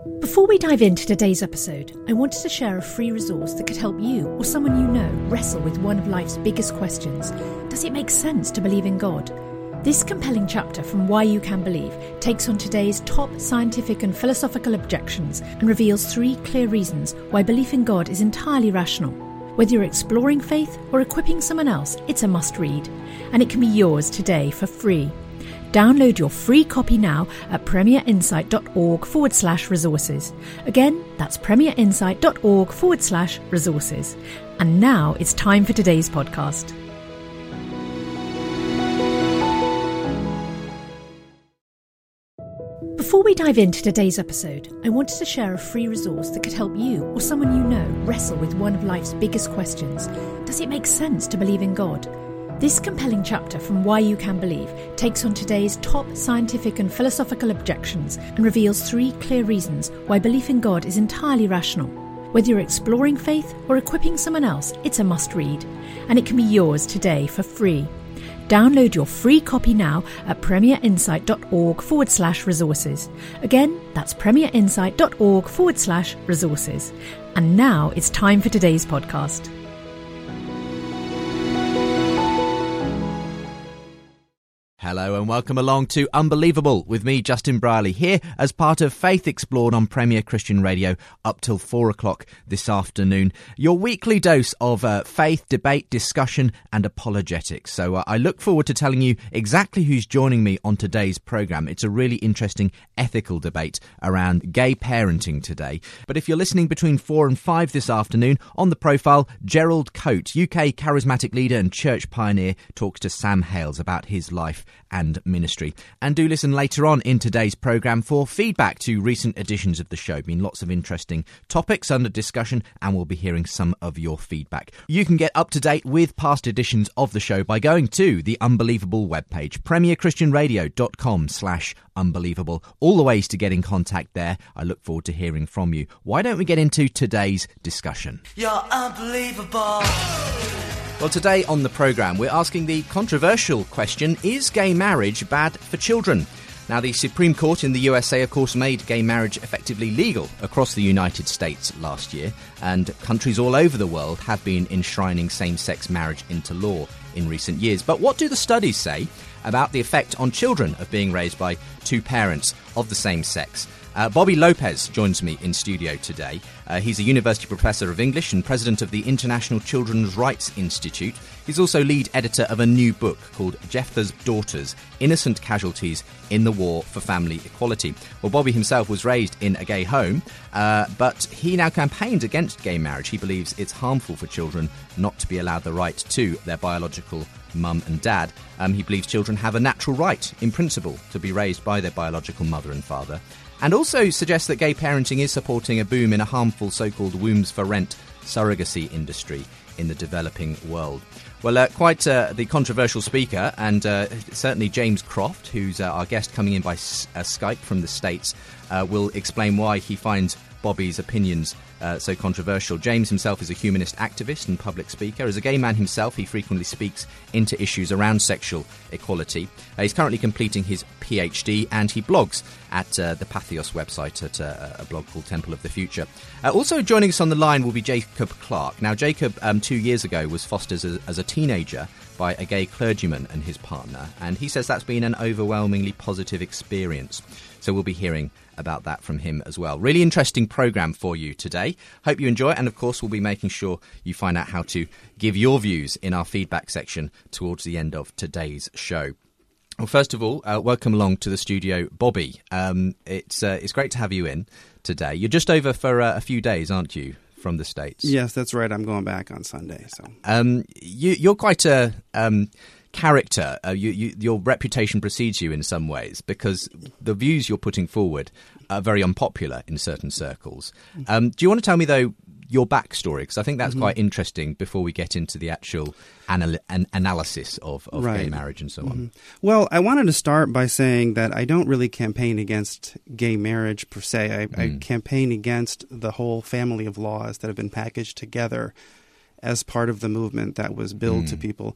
Before we dive into today's episode, I wanted to share a free resource that could help you or someone you know wrestle with one of life's biggest questions. Does it make sense to believe in God? This compelling chapter from Why You Can Believe takes on today's top scientific and philosophical objections and reveals 3 clear reasons why belief in God is entirely rational. Whether you're exploring faith or equipping someone else, it's a must-read, and it can be yours today for free. Download your free copy now at premierinsight.org/resources. Again, that's premierinsight.org/resources. And now it's time for today's podcast. Before we dive into today's episode, I wanted to share a free resource that could help you or someone you know wrestle with one of life's biggest questions. Does it make sense to believe in God? This compelling chapter from Why You Can Believe takes on today's top scientific and philosophical objections and reveals 3 clear reasons why belief in God is entirely rational. Whether you're exploring faith or equipping someone else, it's a must-read, and it can be yours today for free. Download your free copy now at premierinsight.org/resources. Again, that's premierinsight.org/resources. And now it's time for today's podcast. Hello and welcome along to Unbelievable with me, Justin Brierley, here as part of Faith Explored on Premier Christian Radio up till 4 o'clock this afternoon. Your weekly dose of faith, debate, discussion and apologetics. So I look forward to telling you exactly who's joining me on today's programme. It's a really interesting ethical debate around gay parenting today. But if you're listening between 4 and 5 this afternoon, on the profile, Gerald Coate, UK charismatic leader and church pioneer, talks to Sam Hales about his life and ministry. And do listen later on in today's programme for feedback to recent editions of the show. Been lots of interesting topics under discussion and we'll be hearing some of your feedback. You can get up to date with past editions of the show by going to the Unbelievable webpage, premierchristianradio.com/unbelievable. All the ways to get in contact there. I look forward to hearing from you. Why don't we get into today's discussion? You're unbelievable. Well, today on the programme, we're asking the controversial question, is gay marriage bad for children? Now, the Supreme Court in the USA, of course, made gay marriage effectively legal across the United States last year, and countries all over the world have been enshrining same-sex marriage into law in recent years. But what do the studies say about the effect on children of being raised by 2 parents of the same sex? Bobby Lopez joins me in studio today. He's a university professor of English and president of the International Children's Rights Institute. He's also lead editor of a new book called Jephthah's Daughters, Innocent Casualties in the War for Family Equality. Well, Bobby himself was raised in a gay home, but he now campaigns against gay marriage. He believes it's harmful for children not to be allowed the right to their biological mum and dad. He believes children have a natural right, in principle, to be raised by their biological mother and father, and also suggests that gay parenting is supporting a boom in a harmful so-called wombs-for-rent surrogacy industry in the developing world. Well, quite the controversial speaker, and certainly James Croft, who's our guest coming in by Skype from the States, will explain why he finds Bobby's opinions so controversial. James himself is a humanist activist and public speaker. As a gay man himself, he frequently speaks into issues around sexual equality. He's currently completing his PhD and he blogs at the Patheos website at a blog called Temple of the Future. Also joining us on the line will be Jacob Clark. Now, Jacob, 2 years ago, was fostered as a teenager by a gay clergyman and his partner, and he says that's been an overwhelmingly positive experience. So we'll be hearing about that from him as well. Really interesting programme for you today. Hope you enjoy it, and of course we'll be making sure you find out how to give your views in our feedback section towards the end of today's show. Well, first of all, welcome along to the studio, Bobby. It's great to have you in today. You're just over for a few days, aren't you, from the States? Yes, that's right. I'm going back on Sunday. So you're quite a character. Your reputation precedes you in some ways because the views you're putting forward are very unpopular in certain circles. Do you want to tell me, though, your backstory? Because I think that's quite interesting before we get into the actual analysis of gay marriage and so on. Well, I wanted to start by saying that I don't really campaign against gay marriage per se. I campaign against the whole family of laws that have been packaged together as part of the movement that was billed to people.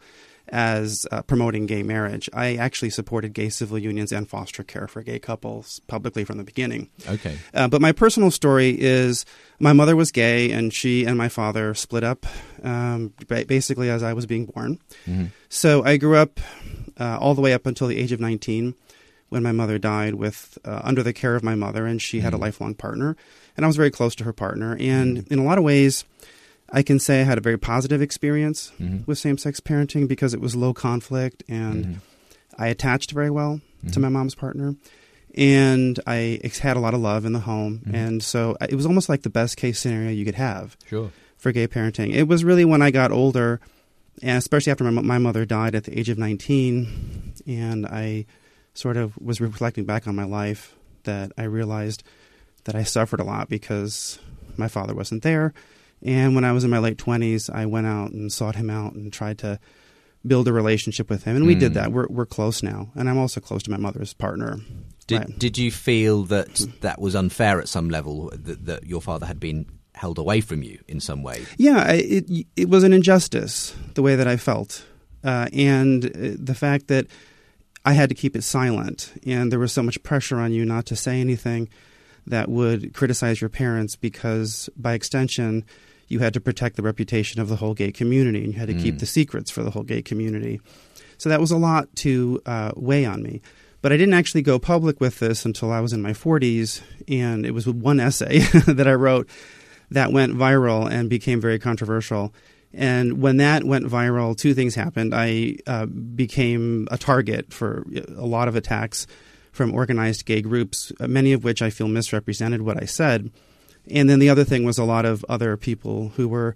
as promoting gay marriage. I actually supported gay civil unions and foster care for gay couples publicly from the beginning. Okay. But my personal story is my mother was gay, and she and my father split up basically as I was being born. Mm-hmm. So I grew up all the way up until the age of 19 when my mother died with under the care of my mother, and she had a lifelong partner. And I was very close to her partner. And in a lot of ways, I can say I had a very positive experience with same-sex parenting because it was low conflict, and I attached very well to my mom's partner, and I had a lot of love in the home. And so it was almost like the best-case scenario you could have for gay parenting. It was really when I got older, and especially after my mother died at the age of 19, and I sort of was reflecting back on my life, that I realized that I suffered a lot because my father wasn't there. And when I was in my late 20s, I went out and sought him out and tried to build a relationship with him. And we did that. We're close now. And I'm also close to my mother's partner. Did you feel that was unfair at some level, that your father had been held away from you in some way? Yeah, it was an injustice, the way that I felt. And the fact that I had to keep it silent. And there was so much pressure on you not to say anything that would criticize your parents, because by extension, you had to protect the reputation of the whole gay community, and you had to keep the secrets for the whole gay community. So that was a lot to weigh on me. But I didn't actually go public with this until I was in my 40s, and it was one essay that I wrote that went viral and became very controversial. And when that went viral, two things happened. I became a target for a lot of attacks from organized gay groups, many of which I feel misrepresented what I said. And then the other thing was a lot of other people who were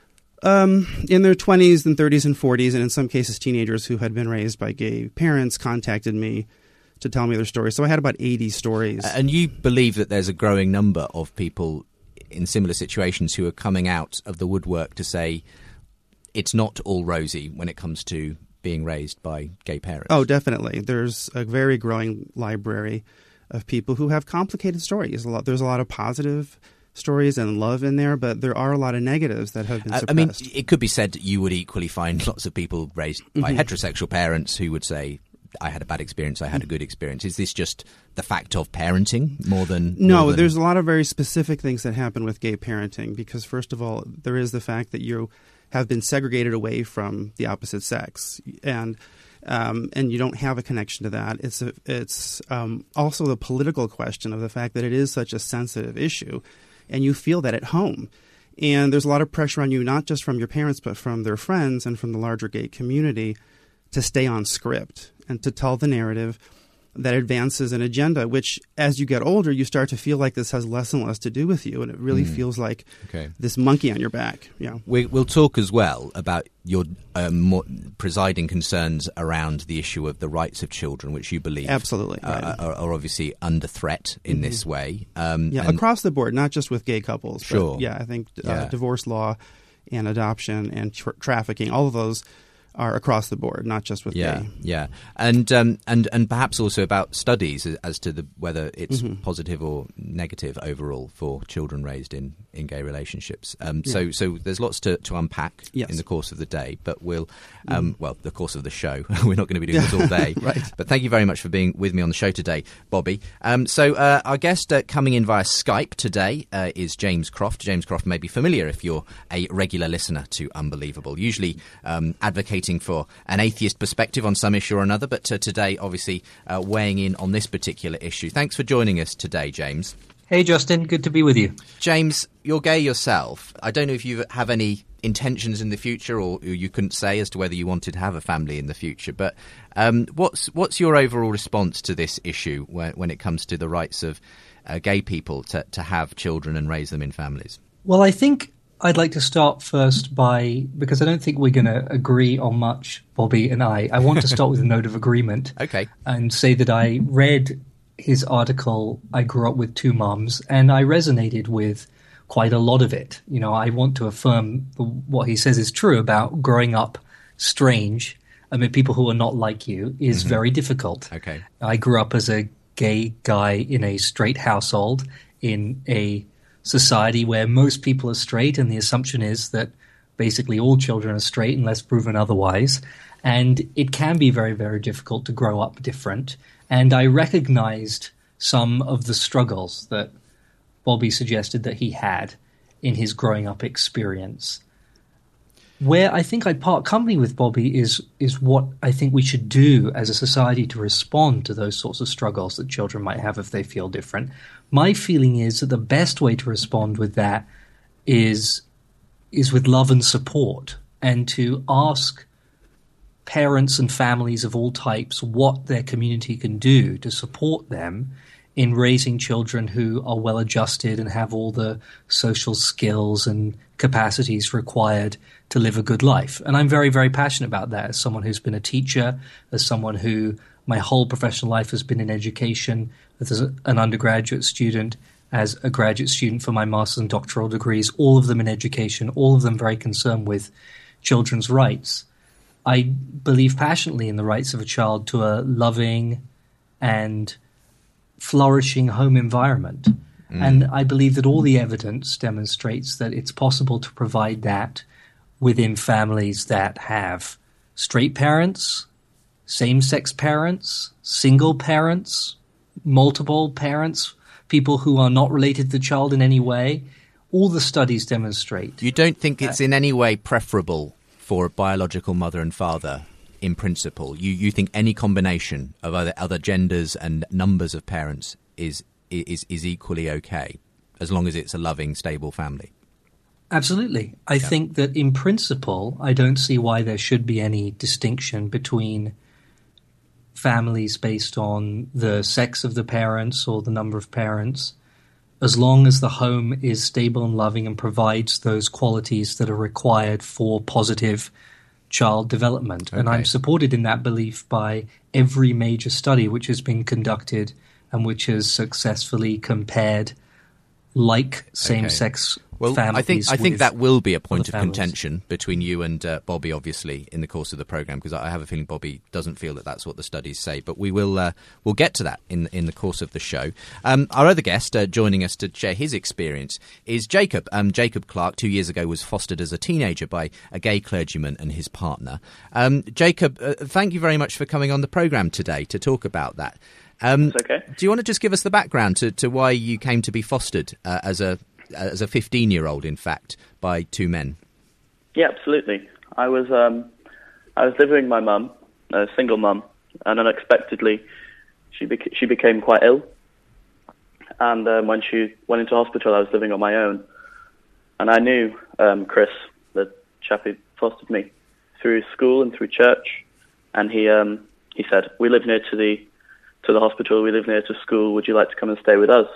in their 20s and 30s and 40s, and in some cases teenagers who had been raised by gay parents, contacted me to tell me their stories. So I had about 80 stories. And you believe that there's a growing number of people in similar situations who are coming out of the woodwork to say it's not all rosy when it comes to being raised by gay parents? Oh, definitely. There's a very growing library of people who have complicated stories. There's a lot of positive stories and love in there, but there are a lot of negatives that have been suppressed. I mean, it could be said that you would equally find lots of people raised by heterosexual parents who would say, I had a bad experience, I had a good experience. Is this just the fact of parenting more than... No, there's a lot of very specific things that happen with gay parenting, because first of all, there is the fact that you have been segregated away from the opposite sex, and you don't have a connection to that. It's also the political question of the fact that it is such a sensitive issue, and you feel that at home. And there's a lot of pressure on you, not just from your parents, but from their friends and from the larger gay community, to stay on script and to tell the narrative that advances an agenda, which as you get older, you start to feel like this has less and less to do with you. And it really feels like this monkey on your back. Yeah, we'll talk as well about your more presiding concerns around the issue of the rights of children, which you believe absolutely are obviously under threat in this way. Across the board, not just with gay couples. Sure. But I think divorce law and adoption and trafficking, all of those are across the board, not just with gay. Yeah, and perhaps also about studies as to whether it's positive or negative overall for children raised in gay relationships. So there's lots to unpack in the course of the day, but we'll the course of the show. We're not going to be doing this all day. Right. But thank you very much for being with me on the show today, Bobby. So our guest coming in via Skype today is James Croft. James Croft may be familiar if you're a regular listener to Unbelievable, usually advocating for an atheist perspective on some issue or another, but today obviously weighing in on this particular issue. Thanks for joining us today, James. Hey Justin, good to be with you. James, you're gay yourself. I don't know if you have any intentions in the future, or you couldn't say as to whether you wanted to have a family in the future, but what's your overall response to this issue when it comes to the rights of gay people to have children and raise them in families? Well, I think I'd like to start first because I don't think we're going to agree on much, Bobby and I. I want to start with a note of agreement. Okay. And say that I read his article, I Grew Up with Two Moms, and I resonated with quite a lot of it. You know, I want to affirm what he says is true about growing up strange amid people who are not like you is very difficult. Okay. I grew up as a gay guy in a straight household in a society where most people are straight, and the assumption is that basically all children are straight unless proven otherwise. And it can be very, very difficult to grow up different. And I recognized some of the struggles that Bobby suggested that he had in his growing up experience. Where I think I'd part company with Bobby is what I think we should do as a society to respond to those sorts of struggles that children might have if they feel different. My feeling is that the best way to respond with that is with love and support, and to ask parents and families of all types what their community can do to support them in raising children who are well adjusted and have all the social skills and capacities required to live a good life. And I'm very, very passionate about that as someone who's been a teacher, as someone who my whole professional life has been in education, as an undergraduate student, as a graduate student for my master's and doctoral degrees, all of them in education, all of them very concerned with children's rights. I believe passionately in the rights of a child to a loving and flourishing home environment. And I believe that all the evidence demonstrates that it's possible to provide that within families that have straight parents, same-sex parents, single parents, multiple parents, people who are not related to the child in any way. All the studies demonstrate. You don't think it's in any way preferable for a biological mother and father in principle? You think any combination of other genders and numbers of parents is equally okay, as long as it's a loving, stable family? Absolutely. I think that in principle, I don't see why there should be any distinction between families based on the sex of the parents or the number of parents, as long as the home is stable and loving and provides those qualities that are required for positive child development. Okay. And I'm supported in that belief by every major study which has been conducted and which has successfully compared like same-sex families. I think that will be a point of contention between you and Bobby, obviously, in the course of the programme, because I have a feeling Bobby doesn't feel that that's what the studies say. But we'll get to that in the course of the show. Our other guest joining us to share his experience is Jacob. Jacob Clark, 2 years ago, was fostered as a teenager by a gay clergyman and his partner. Jacob, thank you very much for coming on the programme today to talk about that. It's okay. Do you want to just give us the background to why you came to be fostered as a 15-year-old, in fact, by two men? Yeah, absolutely. I was living with my mum, a single mum, and unexpectedly she became quite ill. And when she went into hospital, I was living on my own. And I knew Chris, the chap who fostered me, through school and through church. And he said, "We live near to the hospital, we live near to school, would you like to come and stay with us?"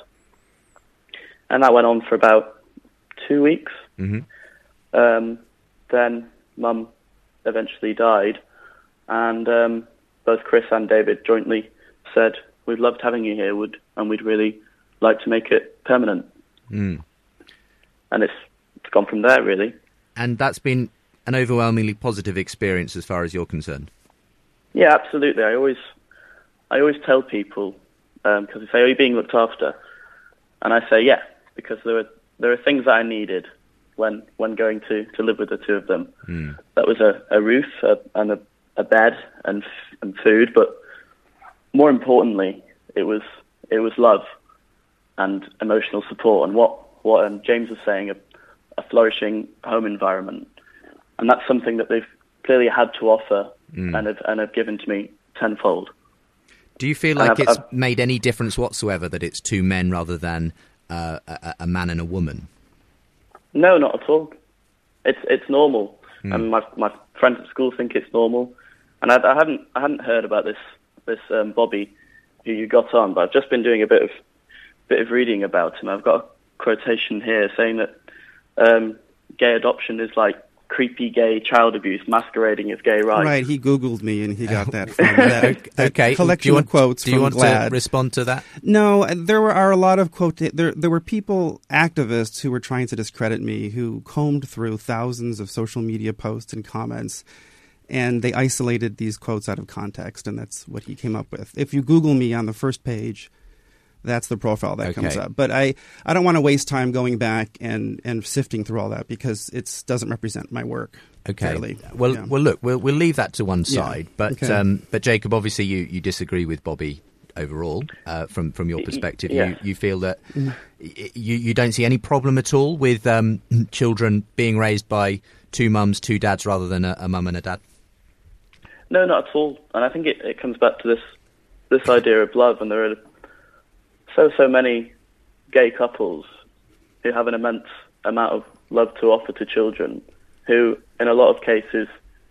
And that went on for about 2 weeks. Mm-hmm. Then Mum eventually died, and both Chris and David jointly said, "We've loved having you here, and we'd really like to make it permanent." Mm. And it's gone from there, really. And that's been an overwhelmingly positive experience as far as you're concerned? Yeah, absolutely. I always tell people, because they say, "Are you being looked after?" And I say, "Yeah," because there are things that I needed when going to live with the two of them. Mm. That was a roof and a bed and food, but more importantly, it was love and emotional support, and what James was saying, a flourishing home environment, and that's something that they've clearly had to offer and have given to me tenfold. Do you feel like it's made any difference whatsoever that it's two men rather than a man and a woman? No, not at all. It's normal, and my friends at school think it's normal. And I hadn't heard about this Bobby who you got on, but I've just been doing a bit of reading about him. I've got a quotation here saying that gay adoption is like creepy gay child abuse masquerading as gay rights. Right, he Googled me and he got that from that okay. collection of quotes from GLAAD. Do you want to respond to that? No, there are a lot of there were people, activists, who were trying to discredit me, who combed through thousands of social media posts and comments, and they isolated these quotes out of context, and that's what he came up with. If you Google me, on the first page, That's the profile that comes Okay. up. But I don't want to waste time going back and sifting through all that because it doesn't represent my work. Okay. Fairly. Well, Yeah. well, look, we'll leave that to one side. But Okay. but Jacob, obviously, you disagree with Bobby overall from your perspective. Yeah. You feel that you don't see any problem at all with children being raised by two mums, two dads, rather than a mum and a dad. No, not at all. And I think it comes back to this idea of love, and there are so many gay couples who have an immense amount of love to offer to children, who, in a lot of cases,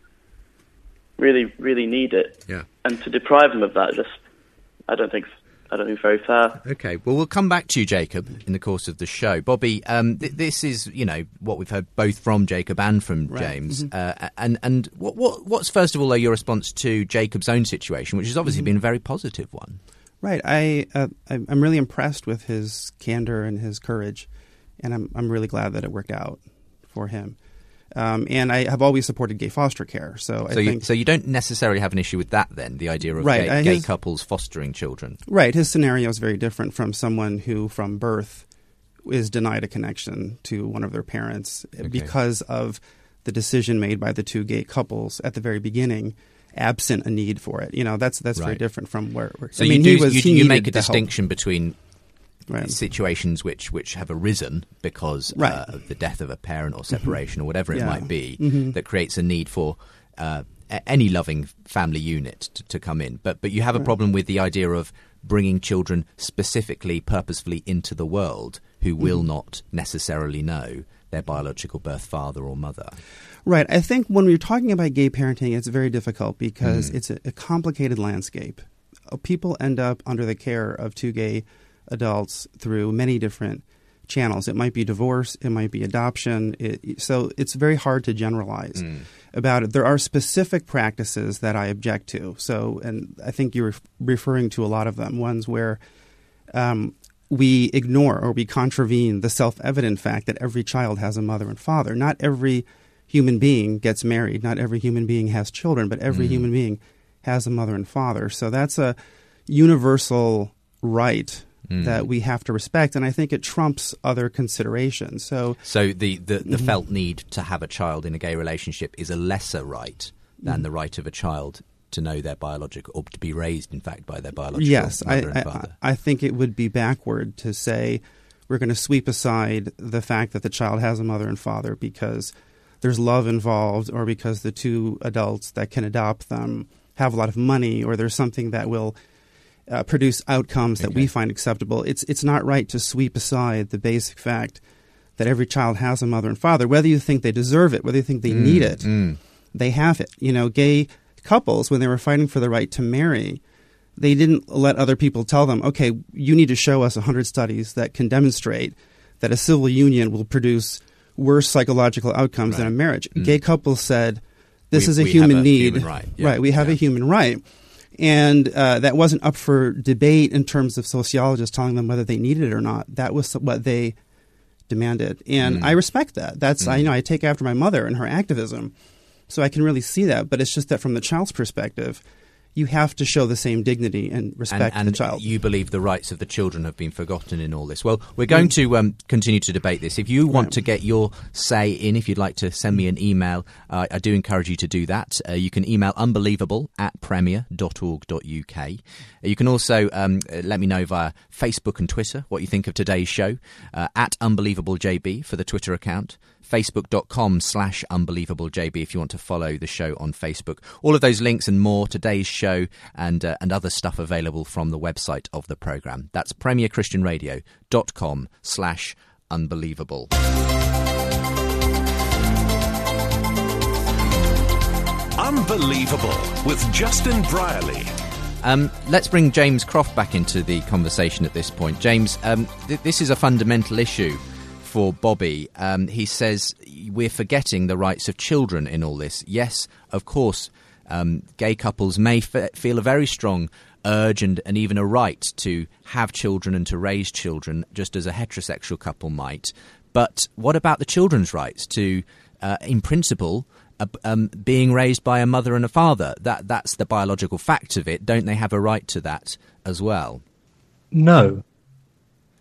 really, really need it. Yeah. And to deprive them of that, I don't think it's very fair. Okay, well, we'll come back to you, Jacob, in the course of the show. Bobby, this is, what we've heard both from Jacob and from James. And what's, first of all, though, your response to Jacob's own situation, which has obviously been a very positive one? Right. I'm really impressed with his candor and his courage, and I'm really glad that it worked out for him. And I have always supported gay foster care. So you don't necessarily have an issue with that, then, the idea of gay couples fostering children? Right. His scenario is very different from someone who, from birth, is denied a connection to one of their parents because of the decision made by the two gay couples at the very beginning, absent a need for it. That's very different from where. So you make a distinction between situations which have arisen because of the death of a parent or separation or whatever it might be, that creates a need for any loving family unit to come in. But you have a problem with the idea of bringing children specifically, purposefully into the world who will not necessarily know their biological birth father or mother. Right. I think when we're talking about gay parenting, it's very difficult because it's a complicated landscape. People end up under the care of two gay adults through many different channels. It might be divorce, it might be adoption. So it's very hard to generalize about it. There are specific practices that I object to. So, and I think you're referring to a lot of them, ones where we ignore or we contravene the self-evident fact that every child has a mother and father. Not every human being gets married. Not every human being has children, but every human being has a mother and father. So that's a universal right that we have to respect, and I think it trumps other considerations. So the felt need to have a child in a gay relationship is a lesser right than the right of a child to know their biological, or to be raised, in fact, by their biological mother and father. I think it would be backward to say we're going to sweep aside the fact that the child has a mother and father because there's love involved, or because the two adults that can adopt them have a lot of money, or there's something that will produce outcomes that we find acceptable. It's not right to sweep aside the basic fact that every child has a mother and father, whether you think they deserve it, whether you think they need it, they have it. Gay couples, when they were fighting for the right to marry, they didn't let other people tell them, okay, you need to show us 100 studies that can demonstrate that a civil union will produce worse psychological outcomes than a marriage. Gay couples said, this is a human need. Human right. We have a human right. And that wasn't up for debate in terms of sociologists telling them whether they needed it or not. That was what they demanded. And I respect that. That's I take after my mother and her activism. So I can really see that. But it's just that from the child's perspective, you have to show the same dignity and respect to the child. You believe the rights of the children have been forgotten in all this. Well, we're going to continue to debate this. If you want to get your say in, if you'd like to send me an email, I do encourage you to do that. You can email unbelievable@premier.org.uk. You can also let me know via Facebook and Twitter what you think of today's show, at UnbelievableJB for the Twitter account, facebook.com/unbelievablejb if you want to follow the show on Facebook. All of those links and more, today's show and other stuff available from the website of the programme. That's premierchristianradio.com/unbelievable. Unbelievable with Justin Brierley. Let's bring James Croft back into the conversation at this point. James, this is a fundamental issue for Bobby. He says we're forgetting the rights of children in all this. Yes, of course, gay couples may feel a very strong urge and even a right to have children and to raise children, just as a heterosexual couple might. But what about the children's rights to, in principle, being raised by a mother and a father? That's the biological fact of it. Don't they have a right to that as well? No.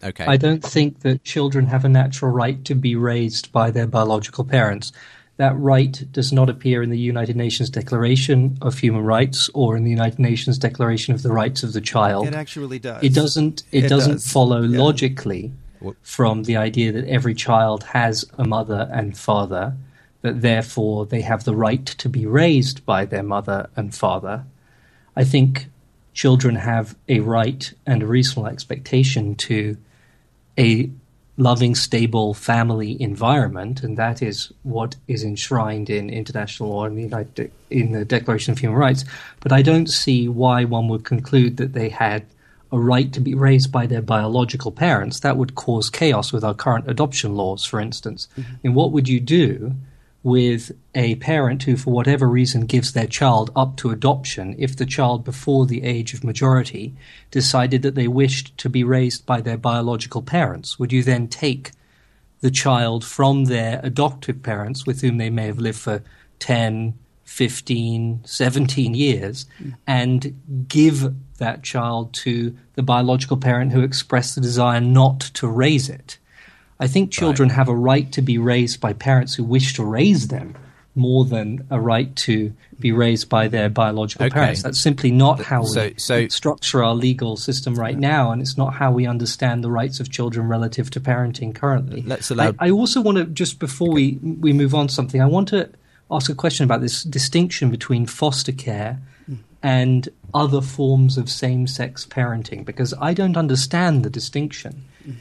Okay. I don't think that children have a natural right to be raised by their biological parents. That right does not appear in the United Nations Declaration of Human Rights or in the United Nations Declaration of the Rights of the Child. It actually does. It doesn't follow Yeah. logically from the idea that every child has a mother and father, that therefore they have the right to be raised by their mother and father. I think children have a right and a reasonable expectation to a loving, stable family environment, and that is what is enshrined in international law and in the Declaration of Human Rights. But I don't see why one would conclude that they had a right to be raised by their biological parents. That would cause chaos with our current adoption laws, for instance. And what would you do with a parent who, for whatever reason, gives their child up to adoption if the child, before the age of majority, decided that they wished to be raised by their biological parents? Would you then take the child from their adoptive parents, with whom they may have lived for 10, 15, 17 years, and give that child to the biological parent who expressed the desire not to raise it? I think children have a right to be raised by parents who wish to raise them more than a right to be raised by their biological parents. That's simply not how we structure our legal system right now, and it's not how we understand the rights of children relative to parenting currently. I also want to, just before we move on to something, I want to ask a question about this distinction between foster care and other forms of same-sex parenting, because I don't understand the distinction.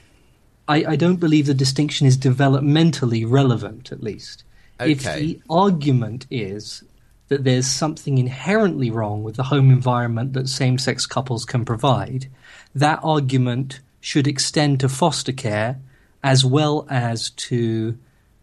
I don't believe the distinction is developmentally relevant, at least. Okay. If the argument is that there's something inherently wrong with the home environment that same-sex couples can provide, that argument should extend to foster care as well as to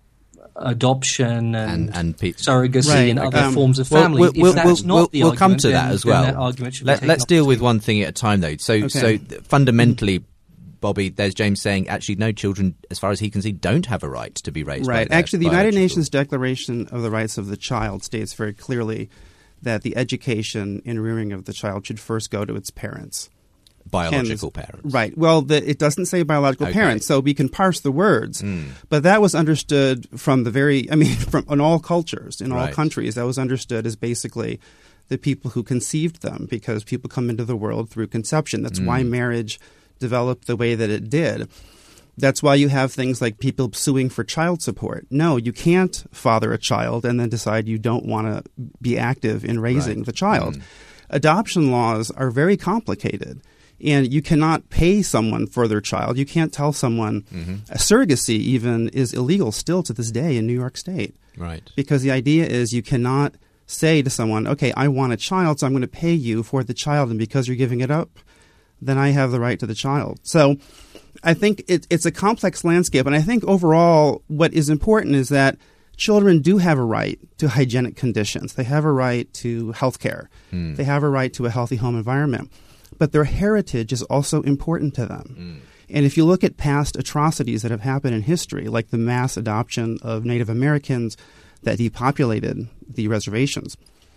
adoption and surrogacy and other forms of family. We'll come to that as well. Let's deal with one thing at a time, though. So fundamentally, Bobby, there's James saying, actually, no, children, as far as he can see, don't have a right to be raised by their Actually, the United Nations Declaration of the Rights of the Child states very clearly that the education and rearing of the child should first go to its parents. Biological parents. Right. Well, it doesn't say biological parents, so we can parse the words. But that was understood from in all cultures, in all countries, that was understood as basically the people who conceived them, because people come into the world through conception. That's why marriage developed the way that it did. That's why you have things like people suing for child support. No, you can't father a child and then decide you don't want to be active in raising the child. Adoption laws are very complicated, and you cannot pay someone for their child. You can't tell someone surrogacy even is illegal still to this day in New York State. Right. Because the idea is you cannot say to someone, okay, I want a child, so I'm going to pay you for the child, and because you're giving it up, then I have the right to the child. So I think it's a complex landscape. And I think overall what is important is that children do have a right to hygienic conditions. They have a right to health care. They have a right to a healthy home environment. But their heritage is also important to them. And if you look at past atrocities that have happened in history, like the mass adoption of Native Americans that depopulated the reservations,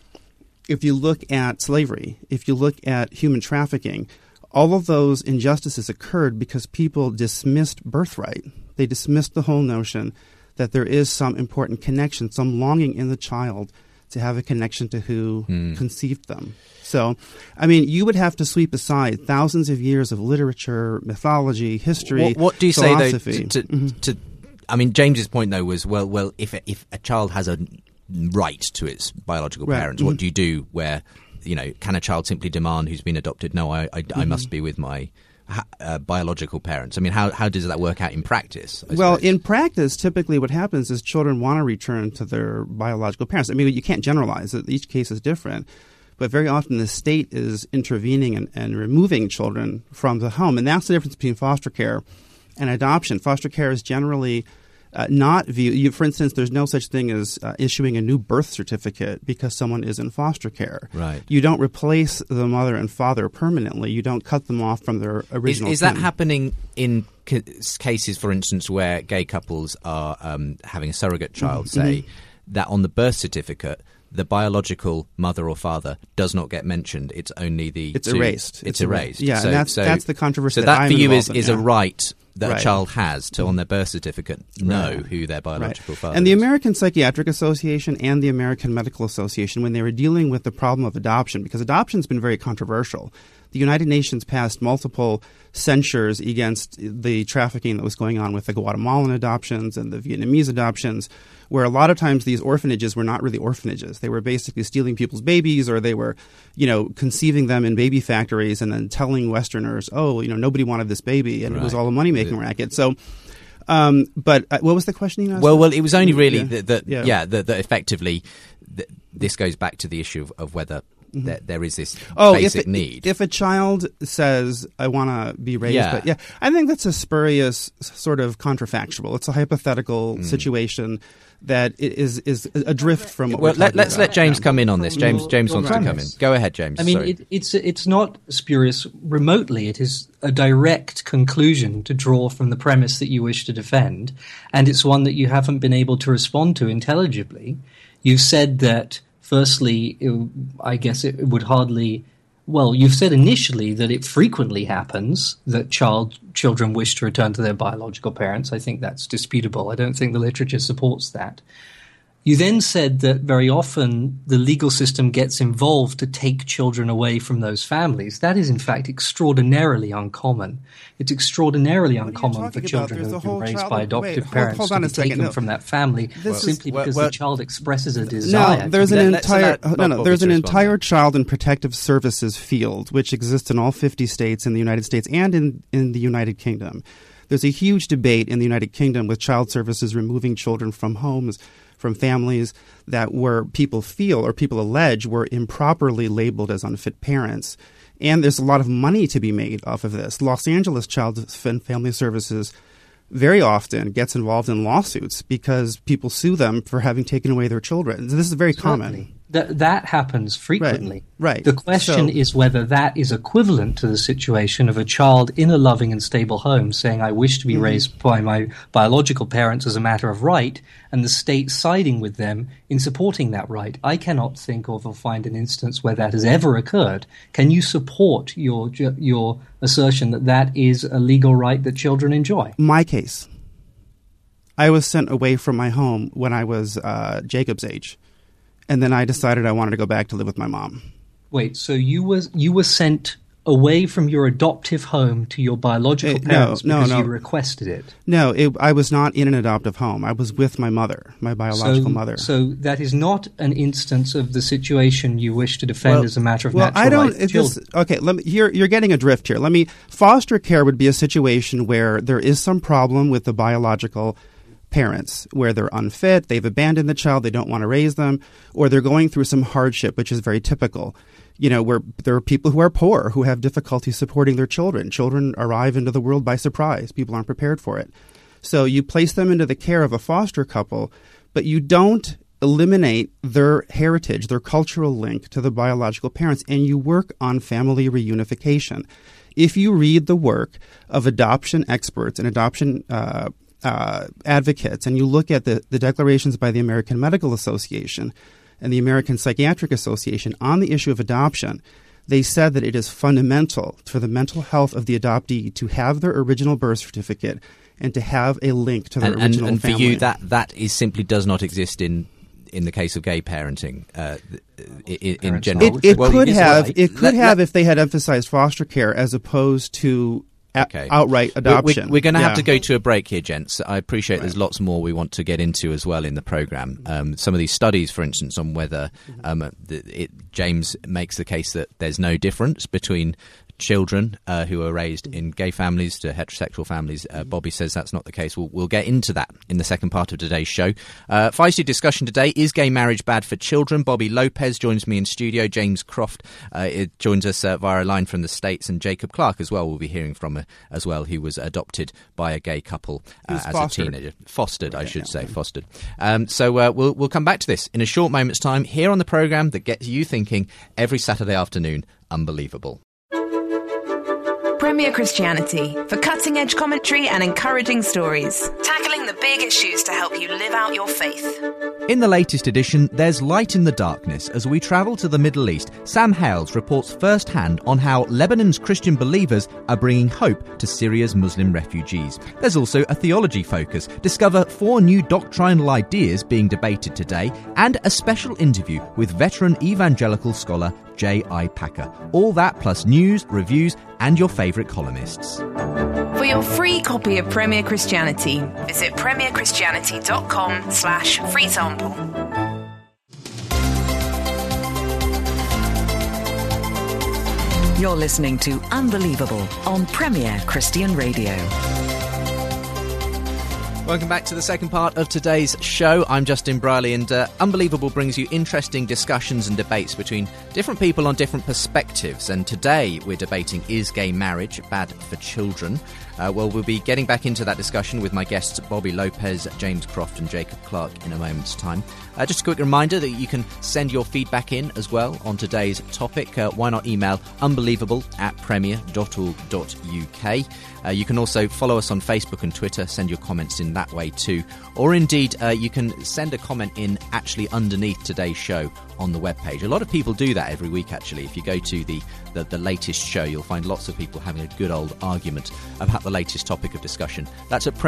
if you look at slavery, if you look at human trafficking, all of those injustices occurred because people dismissed birthright. They dismissed the whole notion that there is some important connection, some longing in the child to have a connection to who conceived them. So, you would have to sweep aside thousands of years of literature, mythology, history, What do you philosophy. say, though, James's point, though, was, well, if a child has a right to its biological parents, what do you do where, can a child simply demand who's been adopted, no, I must be with my biological parents? How does that work out in practice? Well, in practice, typically what happens is children want to return to their biological parents. You can't generalize it. Each case is different. But very often the state is intervening and removing children from the home. And that's the difference between foster care and adoption. Foster care is generally not viewed. For instance, there's no such thing as issuing a new birth certificate because someone is in foster care. Right. You don't replace the mother and father permanently. You don't cut them off from their original Is that happening in cases, for instance, where gay couples are having a surrogate child, say, that on the birth certificate the biological mother or father does not get mentioned. It's only It's erased. It's erased. Yeah, so, and that's the controversy. So that I'm for you involved is in, a right that Right. a child has to, on their birth certificate, know who their biological father And the is. American Psychiatric Association and the American Medical Association, when they were dealing with the problem of adoption, because adoption's been very controversial, the United Nations passed multiple censures against the trafficking that was going on with the Guatemalan adoptions and the Vietnamese adoptions, where a lot of times these orphanages were not really orphanages. They were basically stealing people's babies, or they were, conceiving them in baby factories and then telling Westerners, nobody wanted this baby, and it was all a money-making racket. So, but what was the question you asked? Well, it was only really Yeah. that effectively this goes back to the issue of whether there is this basic need. If a child says, I want to be raised, Yeah. I think that's a spurious sort of contrafactual. It's a hypothetical situation that is adrift from what we're talking let's about. let James come in on this. James wants to come in. premise. Go ahead, James. I mean, Sorry. it's not spurious remotely. It is a direct conclusion to draw from the premise that you wish to defend, and it's one that you haven't been able to respond to intelligibly. You've said that, firstly, I guess it would hardly... Well, you've said initially that it frequently happens that children wish to return to their biological parents. I think that's disputable. I don't think the literature supports that. You then said that very often the legal system gets involved to take children away from those families. That is, in fact, extraordinarily uncommon. It's extraordinarily uncommon for talking children about? who There's have a been whole raised child- by wait, adoptive hold parents on to a be second. taken No. from that family This simply is- because well, the child expresses a desire. No, there's to an be- let's entire let Bob there's an respond entire there. child and protective services field which exists in all 50 states in the United States and in the United Kingdom. There's a huge debate in the United Kingdom with child services removing children from homes, from families that were people feel or people allege were improperly labeled as unfit parents. And there's a lot of money to be made off of this. Los Angeles Child and Family Services very often gets involved in lawsuits because people sue them for having taken away their children. This is very common. That happens frequently. Right. The question is whether that is equivalent to the situation of a child in a loving and stable home saying, I wish to be raised by my biological parents as a matter of right, and the state siding with them in supporting that right. I cannot think of or find an instance where that has ever occurred. Can you support your assertion that that is a legal right that children enjoy? My case. I was sent away from my home when I was Jacob's age. And then I decided I wanted to go back to live with my mom. Wait, so you were sent away from your adoptive home to your biological parents because you requested it? No, I was not in an adoptive home. I was with my mother, my biological mother. So that is not an instance of the situation you wish to defend as a matter of natural right to children. Okay, you're getting adrift here. Foster care would be a situation where there is some problem with the biological parents, where they're unfit, they've abandoned the child, they don't want to raise them, or they're going through some hardship, which is very typical. Where there are people who are poor, who have difficulty supporting their children. Children arrive into the world by surprise. People aren't prepared for it. So you place them into the care of a foster couple, but you don't eliminate their heritage, their cultural link to the biological parents, and you work on family reunification. If you read the work of adoption experts and adoption advocates, and you look at the declarations by the American Medical Association and the American Psychiatric Association on the issue of adoption, they said that it is fundamental for the mental health of the adoptee to have their original birth certificate and to have a link to their original and family. for you, that is simply does not exist in the case of gay parenting in general. It could have if they had emphasized foster care as opposed to outright adoption. We're going to have to go to a break here, gents. I appreciate there's lots more we want to get into as well in the programme. Some of these studies, for instance, on whether James makes the case that there's no difference between children who are raised in gay families to heterosexual families. Bobby says that's not the case. We'll get into that in the second part of today's show. Feisty discussion today: is gay marriage bad for children? Bobby Lopez joins me in studio. James Croft joins us via a line from the States, and Jacob Clark as well. We'll be hearing from as well. He was adopted by a gay couple as fostered. a teenager. Fostered, I should say. Fostered. So we'll come back to this in a short moment's time here on the programme that gets you thinking every Saturday afternoon. Unbelievable. Premier Christianity for cutting-edge commentary and encouraging stories, tackling the big issues to help you live out your faith. In the latest edition, there's light in the darkness. As we travel to the Middle East, Sam Hales reports firsthand on how Lebanon's Christian believers are bringing hope to Syria's Muslim refugees. There's also a theology focus. Discover 4 new doctrinal ideas being debated today, and a special interview with veteran evangelical scholar J.I. Packer. All that plus news, reviews, and your favourite columnists. For your free copy of Premier Christianity, visit premierchristianity.com/free sample. You're listening to Unbelievable on Premier Christian Radio. Welcome back to the second part of today's show. I'm Justin Brierley, and Unbelievable brings you interesting discussions and debates between different people on different perspectives. And today we're debating, is gay marriage bad for children? Well, we'll be getting back into that discussion with my guests Bobby Lopez, James Croft and Jacob Clark in a moment's time. Just a quick reminder that you can send your feedback in as well on today's topic. Why not email unbelievable@premier.org.uk. You can also follow us on Facebook and Twitter, send your comments in that way too. Or indeed, you can send a comment in actually underneath today's show on the webpage. A lot of people do that every week, actually. If you go to the latest show, you'll find lots of people having a good old argument about the latest topic of discussion. That's at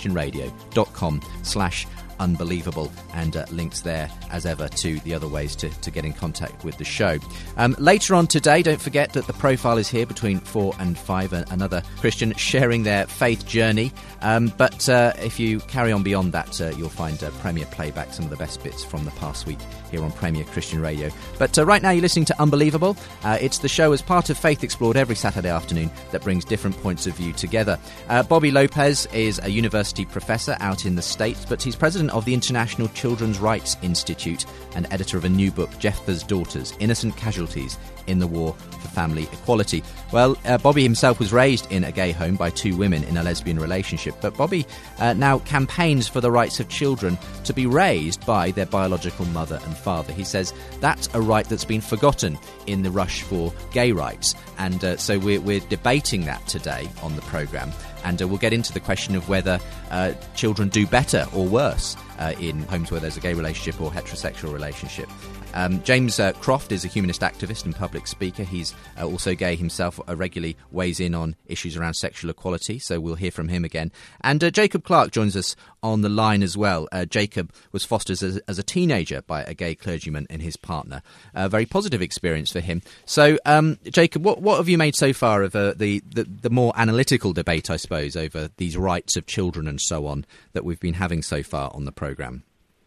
premierchristianradio.com/unbelievable, and links there as ever to the other ways to get in contact with the show. Later on today, don't forget that the profile is here between 4 and 5, another Christian sharing their faith journey. But if you carry on beyond that, you'll find Premier Playback, some of the best bits from the past week here on Premier Christian Radio. But right now you're listening to Unbelievable. It's the show as part of Faith Explored every Saturday afternoon that brings different points of view together. Bobby Lopez is a university professor out in the States, but he's president of the International Children's Rights Institute and editor of a new book, Jephthah's Daughters, Innocent Casualties in the War for Family Equality. Well, Bobby himself was raised in a gay home by 2 women in a lesbian relationship, but Bobby now campaigns for the rights of children to be raised by their biological mother and father. He says that's a right that's been forgotten in the rush for gay rights, and so we're debating that today on the programme. And we'll get into the question of whether children do better or worse in homes where there's a gay relationship or heterosexual relationship. James Croft is a humanist activist and public speaker. He's also gay himself, regularly weighs in on issues around sexual equality, so we'll hear from him again. And Jacob Clark joins us on the line as well. Jacob was fostered as a teenager by a gay clergyman and his partner. A very positive experience for him. So, Jacob, what have you made so far of the more analytical debate, I suppose, over these rights of children and so on that we've been having so far on the programme?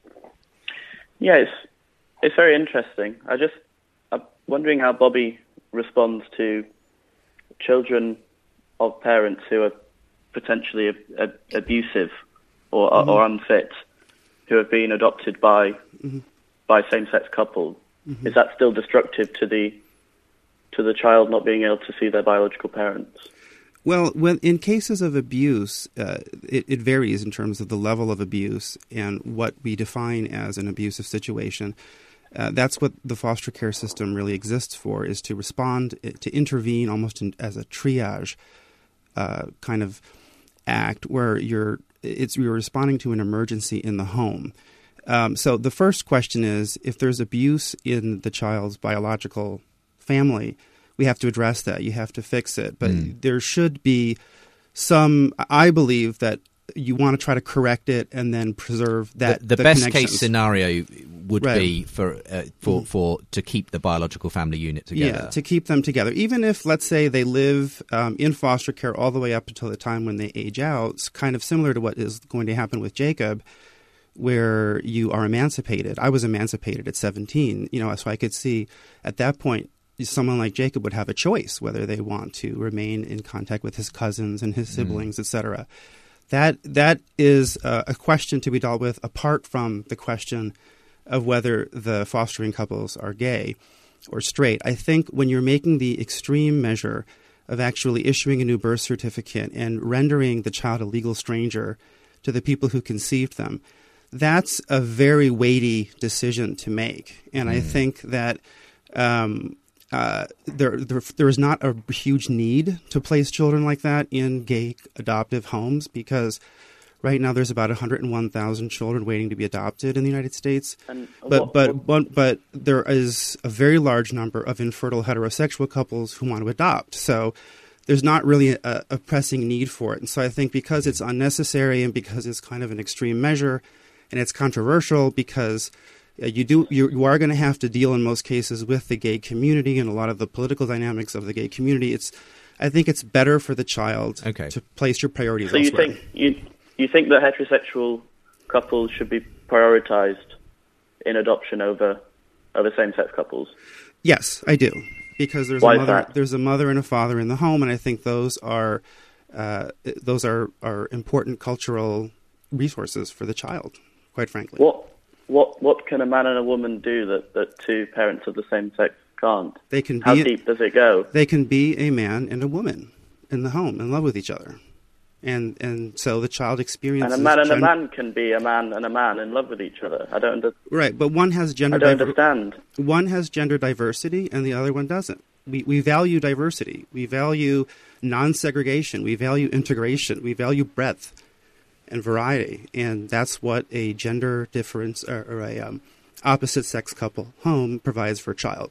Yeah, it's very interesting. I'm wondering how Bobby responds to children of parents who are potentially abusive or unfit, who have been adopted by same-sex couples. Is that still destructive to the child not being able to see their biological parents? Well, in cases of abuse, it varies in terms of the level of abuse and what we define as an abusive situation. That's what the foster care system really exists for, is to respond, to intervene almost as a triage kind of act where you're responding to an emergency in the home. So the first question is, if there's abuse in the child's biological family, we have to address that. You have to fix it. But there should be I believe that you want to try to correct it and then preserve that. The best case scenario would be for to keep the biological family unit together. Yeah, to keep them together. Even if, let's say, they live in foster care all the way up until the time when they age out, it's kind of similar to what is going to happen with Jacob, where you are emancipated. I was emancipated at 17, so I could see at that point someone like Jacob would have a choice whether they want to remain in contact with his cousins and his siblings, etc. That is a question to be dealt with apart from the question of whether the fostering couples are gay or straight. I think when you're making the extreme measure of actually issuing a new birth certificate and rendering the child a legal stranger to the people who conceived them, that's a very weighty decision to make. And I think that there is not a huge need to place children like that in gay adoptive homes, because right now there's about 101,000 children waiting to be adopted in the United States. But there is a very large number of infertile heterosexual couples who want to adopt. So there's not really a pressing need for it. And so I think because it's unnecessary and because it's kind of an extreme measure and it's controversial, because you are going to have to deal in most cases with the gay community and a lot of the political dynamics of the gay community. I think it's better for the child to place your priorities elsewhere. You think that heterosexual couples should be prioritized in adoption over same-sex couples? Yes, I do, because there's a mother and a father in the home, and I think those are important cultural resources for the child, quite frankly. What can a man and a woman do that two parents of the same sex can't? How deep does it go? They can be a man and a woman in the home in love with each other. And so the child experiences... And a man and a man can be a man and a man in love with each other. I don't understand. Right, but one has gender... I don't understand. One has gender diversity and the other one doesn't. We value diversity. We value non-segregation. We value integration. We value breadth and variety. And that's what a gender difference or a opposite-sex couple home provides for a child.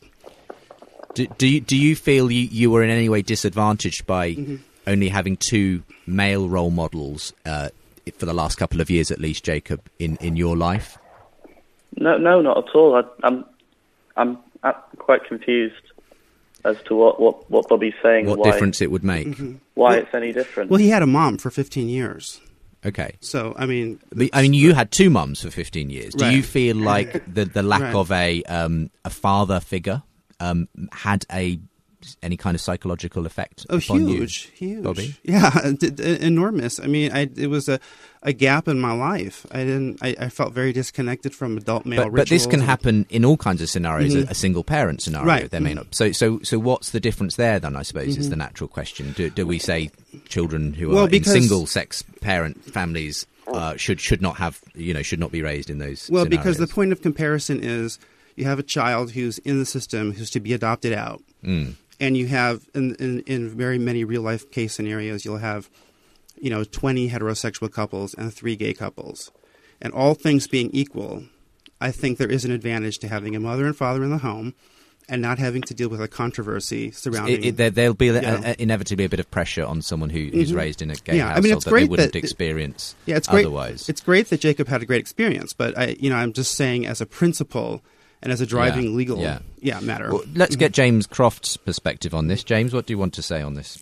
Do you feel you were in any way disadvantaged by only having two male role models for the last couple of years, at least, Jacob, in your life? No, not at all. I'm quite confused as to what Bobby's saying. What difference it would make? Why it's any different? Well, he had a mom for 15 years. Okay. So, I mean, you had two mums for 15 years. Do you feel like the lack of a father figure had any kind of psychological effect upon you? Huge, Bobby? Yeah, enormous. I mean, it was a gap in my life. I felt very disconnected from adult male rituals. But this can happen in all kinds of scenarios. A single parent scenario, right. There may not. So what's the difference there then? I suppose is the natural question. Do we say children who are in single sex parent families should not have should not be raised in those? Well, scenarios? because the point of comparison is you have a child who's in the system who's to be adopted out. And you have, in very many real-life case scenarios, you'll have, 20 heterosexual couples and 3 gay couples. And all things being equal, I think there is an advantage to having a mother and father in the home and not having to deal with a controversy surrounding... There'll be inevitably a bit of pressure on someone who's raised in a gay household that they wouldn't experience otherwise. It's great that Jacob had a great experience, but I'm just saying as a principle... And as a driving legal matter. Well, let's get James Croft's perspective on this. James, what do you want to say on this?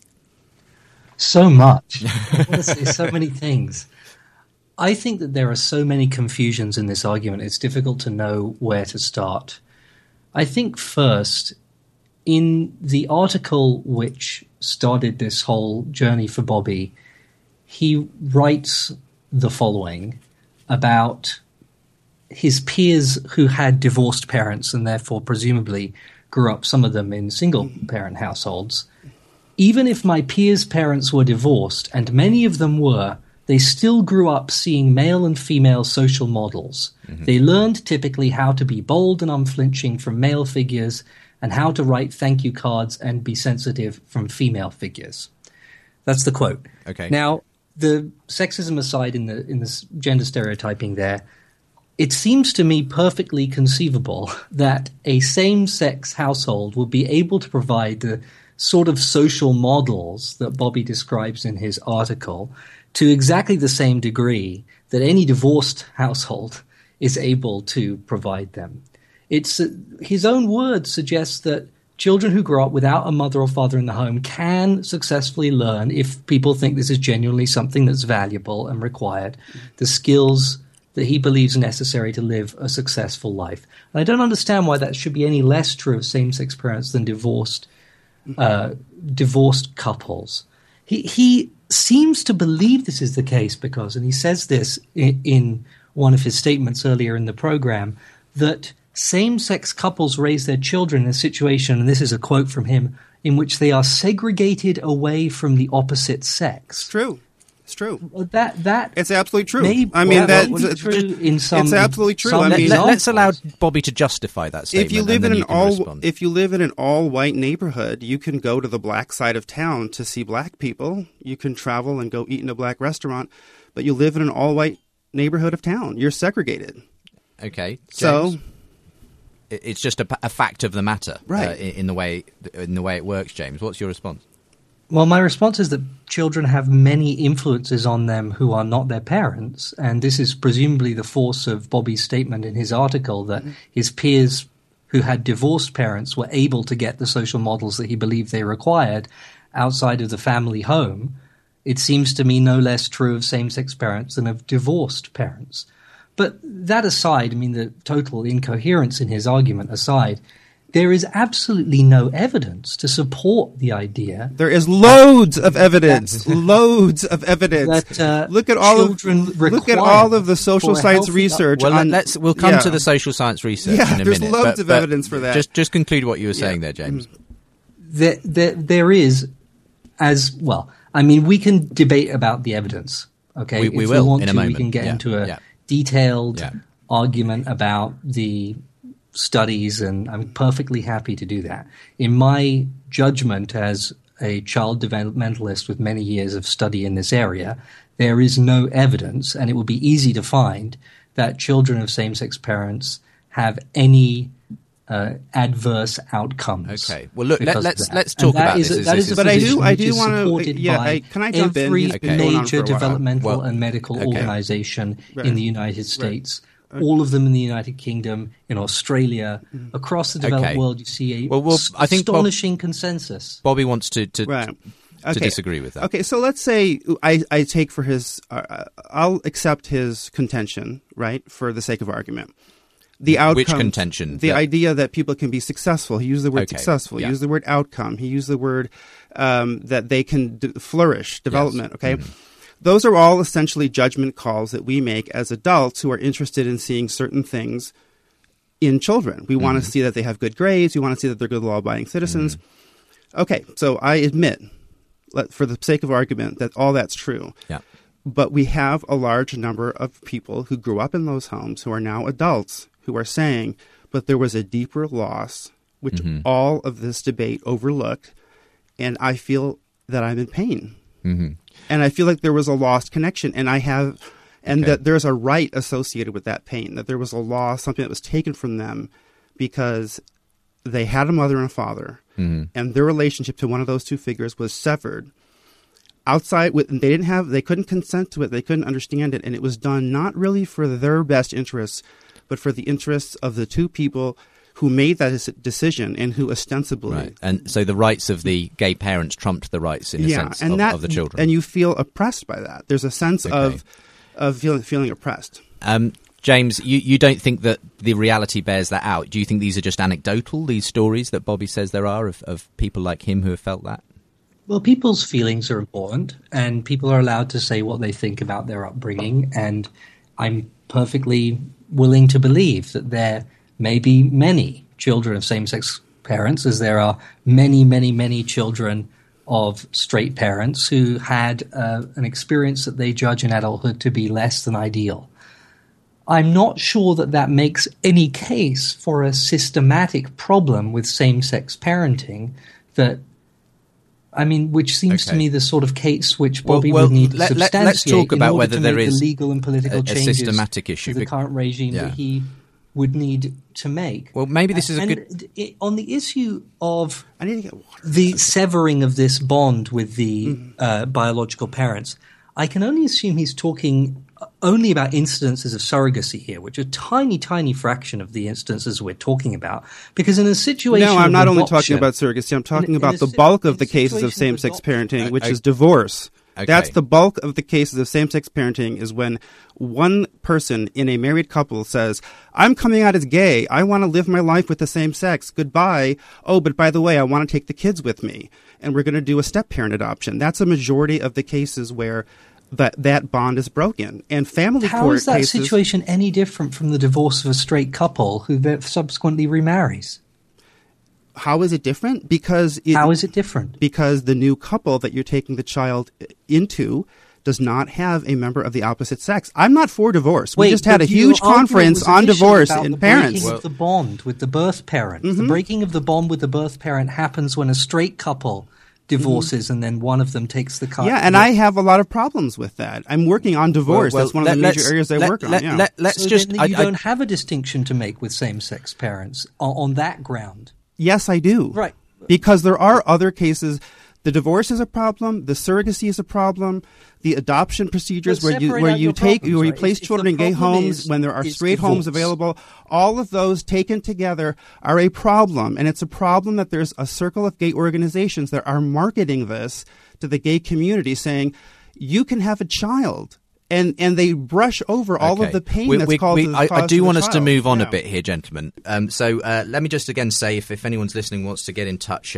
So much. I want to say so many things. I think that there are so many confusions in this argument, it's difficult to know where to start. I think first, in the article which started this whole journey for Bobby, he writes the following about his peers who had divorced parents and therefore presumably grew up, some of them in single-parent households. Even if my peers' parents were divorced, and many of them were, they still grew up seeing male and female social models. They learned typically how to be bold and unflinching from male figures and how to write thank you cards and be sensitive from female figures. That's the quote. Okay. Now, the sexism aside in the gender stereotyping there, it seems to me perfectly conceivable that a same-sex household will be able to provide the sort of social models that Bobby describes in his article to exactly the same degree that any divorced household is able to provide them. It's his own words suggest that children who grow up without a mother or father in the home can successfully learn, if people think this is genuinely something that's valuable and required, the skills that he believes necessary to live a successful life. And I don't understand why that should be any less true of same-sex parents than divorced couples. He seems to believe this is the case because, and he says this in one of his statements earlier in the program, that same-sex couples raise their children in a situation, and this is a quote from him, in which they are segregated away from the opposite sex. It's true. It's true. That it's absolutely true. Maybe, I mean, that's true in some. It's absolutely true. Some I mean, let's allow Bobby to justify that statement. If you live in an all-white neighborhood, you can go to the black side of town to see black people. You can travel and go eat in a black restaurant, but you live in an all-white neighborhood of town. You're segregated. Okay, James? So it's just a fact of the matter, right? In the way it works. James, what's your response? Well, my response is that children have many influences on them who are not their parents, and this is presumably the force of Bobby's statement in his article that his peers who had divorced parents were able to get the social models that he believed they required outside of the family home. It seems to me no less true of same-sex parents than of divorced parents. But that aside, I mean, the total incoherence in his argument aside, there is absolutely no evidence to support the idea. There is loads of evidence. Loads of evidence. That look at all of the social science research. Well, we'll come to the social science research in a minute. There's loads of evidence for that. Just conclude what you were saying there, James. There is, as well. I mean, we can debate about the evidence. Okay, we will want in a to, moment. We can get into a detailed argument about the studies, and I'm perfectly happy to do that. In my judgment as a child developmentalist with many years of study in this area, there is no evidence, and it would be easy to find, that children of same-sex parents have any adverse outcomes. Okay. Well, look, let's talk about this. But I do want to. Can I jump in? Every major developmental and medical organization in the United States. All of them in the United Kingdom, in Australia, across the developed world, you see I think astonishing consensus. Bobby wants to disagree with that. Okay, so let's say I take for his, I'll accept his contention, right, for the sake of argument. The outcome, which contention? The idea that people can be successful. He used the word successful. He used the word outcome. He used the word that they can flourish, development. Yes. Okay. Mm-hmm. Those are all essentially judgment calls that we make as adults who are interested in seeing certain things in children. We want to see that they have good grades. We want to see that they're good law-abiding citizens. Okay, so I admit, for the sake of argument, that all that's true. Yeah. But we have a large number of people who grew up in those homes who are now adults who are saying, but there was a deeper loss, which all of this debate overlooked, and I feel that I'm in pain. Mm-hmm. And I feel like there was a lost connection, and that there's a right associated with that pain, that there was a loss, something that was taken from them because they had a mother and a father, and their relationship to one of those two figures was severed. They couldn't consent to it, they couldn't understand it, and it was done not really for their best interests, but for the interests of the two people who made that decision and who ostensibly... Right. And so the rights of the gay parents trumped the rights, in a sense, of the children. And you feel oppressed by that. There's a sense of feeling oppressed. James, you don't think that the reality bears that out? Do you think these are just anecdotal, these stories that Bobby says there are of people like him who have felt that? Well, people's feelings are important, and people are allowed to say what they think about their upbringing, and I'm perfectly willing to believe that there may be many children of same-sex parents, as there are many, many, many children of straight parents who had an experience that they judge in adulthood to be less than ideal. I'm not sure that makes any case for a systematic problem with same-sex parenting which seems to me the sort of case which Bobby would need to substantiate. Let's talk about whether there is the legal and political changes a systematic issue to the current regime that he would need to make. Well, maybe this is on the issue of the severing of this bond with the biological parents. I can only assume he's talking only about incidences of surrogacy here, which are a tiny, tiny fraction of the instances we're talking about. Because in a situation No, I'm not only adoption, talking about surrogacy. I'm talking about the bulk of the cases of same-sex parenting, which is divorce. Okay. That's the bulk of the cases of same-sex parenting, is when one person in a married couple says, I'm coming out as gay. I want to live my life with the same sex. Goodbye. Oh, but by the way, I want to take the kids with me. And we're going to do a step-parent adoption. That's a majority of the cases where that bond is broken. And family How court is that cases, situation any different from the divorce of a straight couple who subsequently remarries? How is it different? How is it different? Because the new couple that you're taking the child into does not have a member of the opposite sex. I'm not for divorce. We Wait, just had a but huge your argument conference was on initially divorce about and the parents. breaking of the bond with the birth parent. The breaking of the bond with the birth parent happens when a straight couple divorces and then one of them takes the cut. Yeah, and I have a lot of problems with that. I'm working on divorce. That's one of the major areas I work on. You don't have a distinction to make with same-sex parents on that ground. Yes, I do. Right. Because there are other cases. The divorce is a problem. The surrogacy is a problem. The adoption procedures where you place children in gay homes when there are straight homes available. All of those taken together are a problem, and it's a problem that there's a circle of gay organizations that are marketing this to the gay community, saying you can have a child. And they brush over all of the pain that's caused. I do want us to move on a bit here, gentlemen. So let me just again say, if anyone's listening wants to get in touch,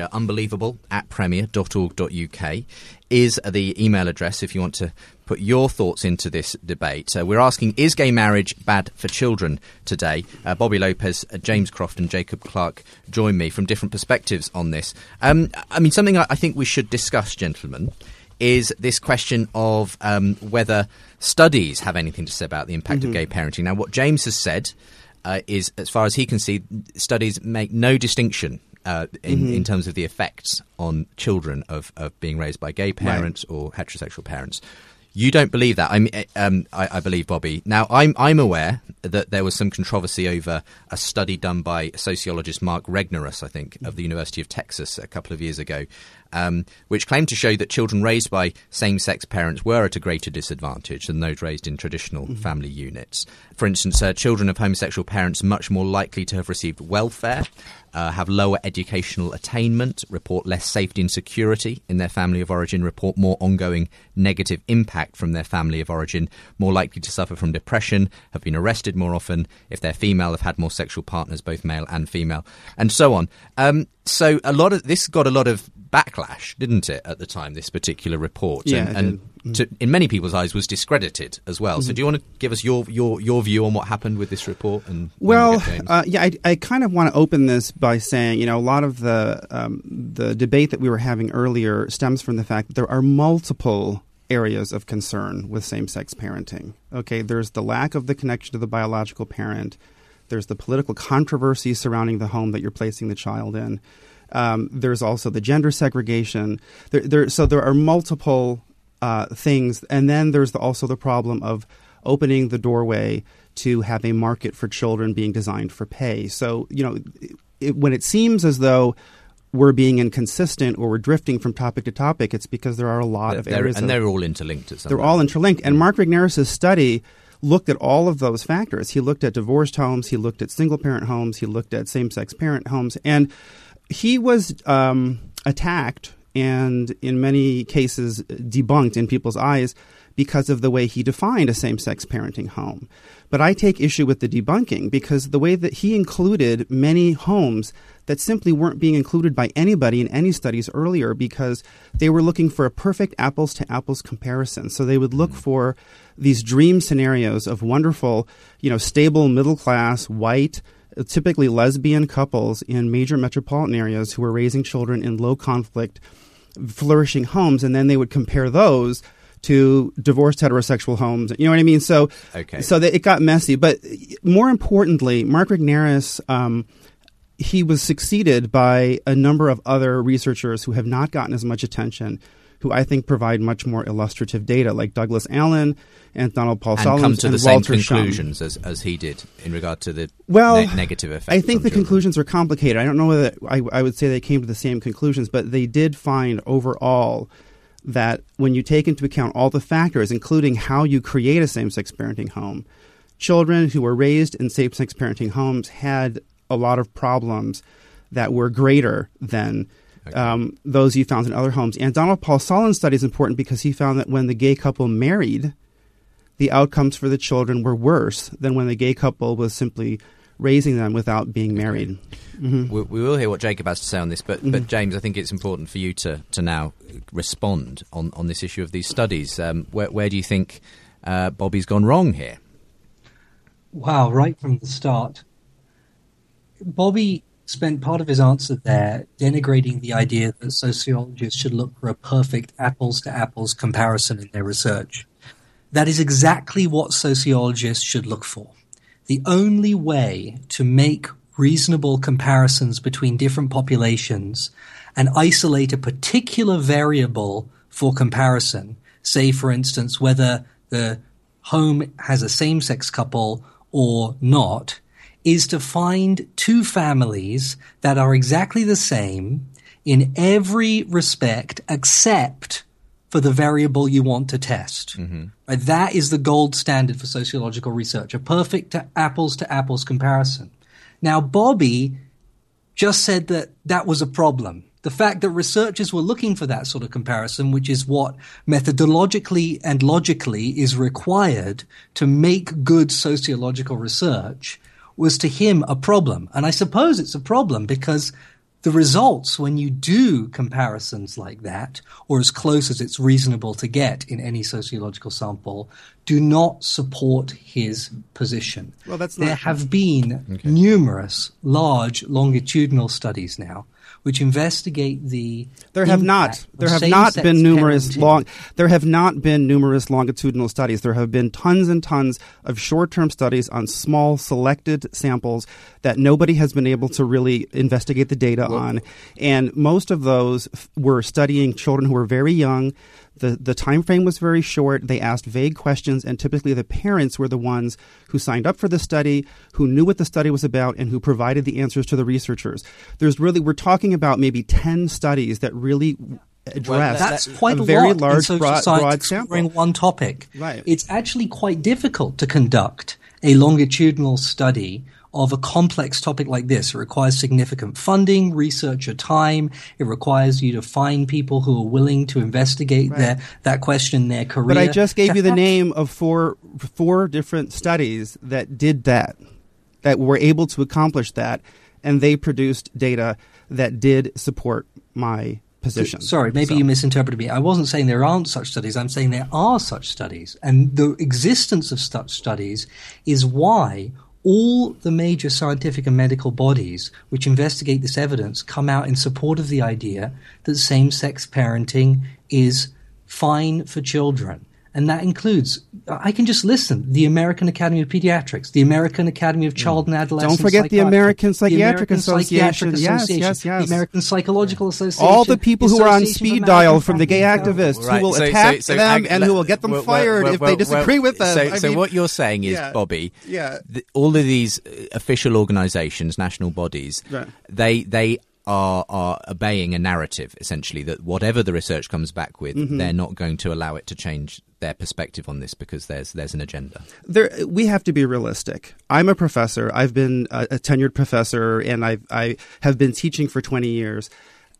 unbelievable@premier.org.uk is the email address if you want to put your thoughts into this debate. We're asking, is gay marriage bad for children today? Bobby Lopez, James Croft and Jacob Clark join me from different perspectives on this. Something I think we should discuss, gentlemen, is this question of whether studies have anything to say about the impact of gay parenting. Now, what James has said is, as far as he can see, studies make no distinction in terms of the effects on children of being raised by gay parents or heterosexual parents. You don't believe that. I believe Bobby. Now, I'm aware that there was some controversy over a study done by sociologist Mark Regnerus, I think, of the University of Texas a couple of years ago, which claimed to show that children raised by same-sex parents were at a greater disadvantage than those raised in traditional family units. For instance, children of homosexual parents are much more likely to have received welfare, have lower educational attainment, report less safety and security in their family of origin, report more ongoing negative impact from their family of origin, more likely to suffer from depression, have been arrested more often, if they're female, have had more sexual partners, both male and female, and so on. So a lot of this got a lot of backlash, didn't it, at the time, this particular report? And in many people's eyes was discredited as well. So do you want to give us your view on what happened with this report? I kind of want to open this by saying, a lot of the debate that we were having earlier stems from the fact that there are multiple areas of concern with same-sex parenting. Okay, there's the lack of the connection to the biological parent. There's the political controversy surrounding the home that you're placing the child in. There's also the gender segregation. So there are multiple things. And then there's also the problem of opening the doorway to have a market for children being designed for pay. So, when it seems as though we're being inconsistent or we're drifting from topic to topic, it's because there are a lot of areas. And they're all interlinked. They're all interlinked. And Mark Regnerus' study looked at all of those factors. He looked at divorced homes. He looked at single-parent homes. He looked at same-sex parent homes. And he was attacked and in many cases debunked in people's eyes because of the way he defined a same-sex parenting home. But I take issue with the debunking because the way that he included many homes that simply weren't being included by anybody in any studies earlier because they were looking for a perfect apples-to-apples comparison. So they would look for these dream scenarios of wonderful, stable, middle-class, white, typically lesbian couples in major metropolitan areas who were raising children in low-conflict, flourishing homes, and then they would compare those to divorced heterosexual homes. You know what I mean? So that it got messy. But more importantly, Mark Regnerus, he was succeeded by a number of other researchers who have not gotten as much attention, who I think provide much more illustrative data, like Douglas Allen and Donald Paul Solomons come to and the same Walter conclusions as he did in regard to the negative effects. I think the children. conclusions are complicated. I don't know whether I would say they came to the same conclusions, but they did find overall that when you take into account all the factors, including how you create a same-sex parenting home, children who were raised in same-sex parenting homes had a lot of problems that were greater than those you found in other homes. And Donald Paul Solomons' study is important because he found that when the gay couple married, the outcomes for the children were worse than when the gay couple was simply raising them without being married. Mm-hmm. We will hear what Jacob has to say on this, but James, I think it's important for you to now respond on this issue of these studies. Where do you think Bobby's gone wrong here? Wow, right from the start. Bobby spent part of his answer there denigrating the idea that sociologists should look for a perfect apples-to-apples comparison in their research. That is exactly what sociologists should look for. The only way to make reasonable comparisons between different populations and isolate a particular variable for comparison, say, for instance, whether the home has a same-sex couple or not, is to find two families that are exactly the same in every respect except for the variable you want to test. Mm-hmm. Right? That is the gold standard for sociological research, a perfect apples-to-apples comparison. Now, Bobby just said that that was a problem. The fact that researchers were looking for that sort of comparison, which is what methodologically and logically is required to make good sociological research, was to him a problem. And I suppose it's a problem because the results, when you do comparisons like that, or as close as it's reasonable to get in any sociological sample, do not support his position. Well, there have been numerous large longitudinal studies now which investigate the There have not been numerous longitudinal studies. There have been tons and tons of short-term studies on small selected samples that nobody has been able to really investigate the data on. And most of those were studying children who were very young. The time frame was very short. They asked vague questions, and typically the parents were the ones who signed up for the study, who knew what the study was about, and who provided the answers to the researchers. We're talking about maybe 10 studies that really address that's quite a very lot large, in broad sample. Covering one topic. Right. It's actually quite difficult to conduct a longitudinal study of a complex topic like this. It requires significant funding, researcher time. It requires you to find people who are willing to investigate that question in their career. But I just gave you the name of four different studies that did that were able to accomplish that, and they produced data that did support my position. Sorry, maybe you misinterpreted me. I wasn't saying there aren't such studies. I'm saying there are such studies. And the existence of such studies is why all the major scientific and medical bodies which investigate this evidence come out in support of the idea that same-sex parenting is fine for children. And that includes, I can just listen, the American Academy of Pediatrics, the American Academy of Child and Adolescent Don't forget the American Psychiatric Association. Yes. The American Psychological Association. All the people who are on speed dial from the gay activists who will attack them and who will get them fired if they disagree with them. So what you're saying is, Bobby, all of these official organizations, national bodies, they are obeying a narrative, essentially, that whatever the research comes back with, they're not going to allow it to change their perspective on this because there's an agenda. We have to be realistic. I'm a professor. I've been a tenured professor, and I have been teaching for 20 years.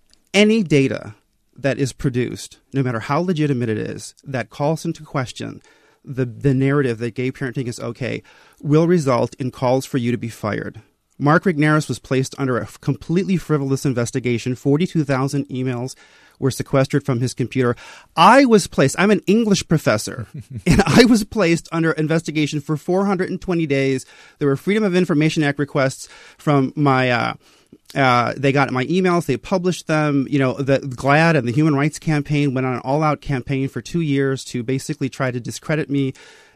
Any data that is produced, no matter how legitimate it is, that calls into question the narrative that gay parenting is okay, will result in calls for you to be fired. Mark Regnerus was placed under a completely frivolous investigation. 42,000 emails were sequestered from his computer. I'm an English professor, and I was placed under investigation for 420 days. There were Freedom of Information Act requests from my they got my emails, they published them. You know, the GLAAD and the Human Rights Campaign went on an all-out campaign for 2 years to basically try to discredit me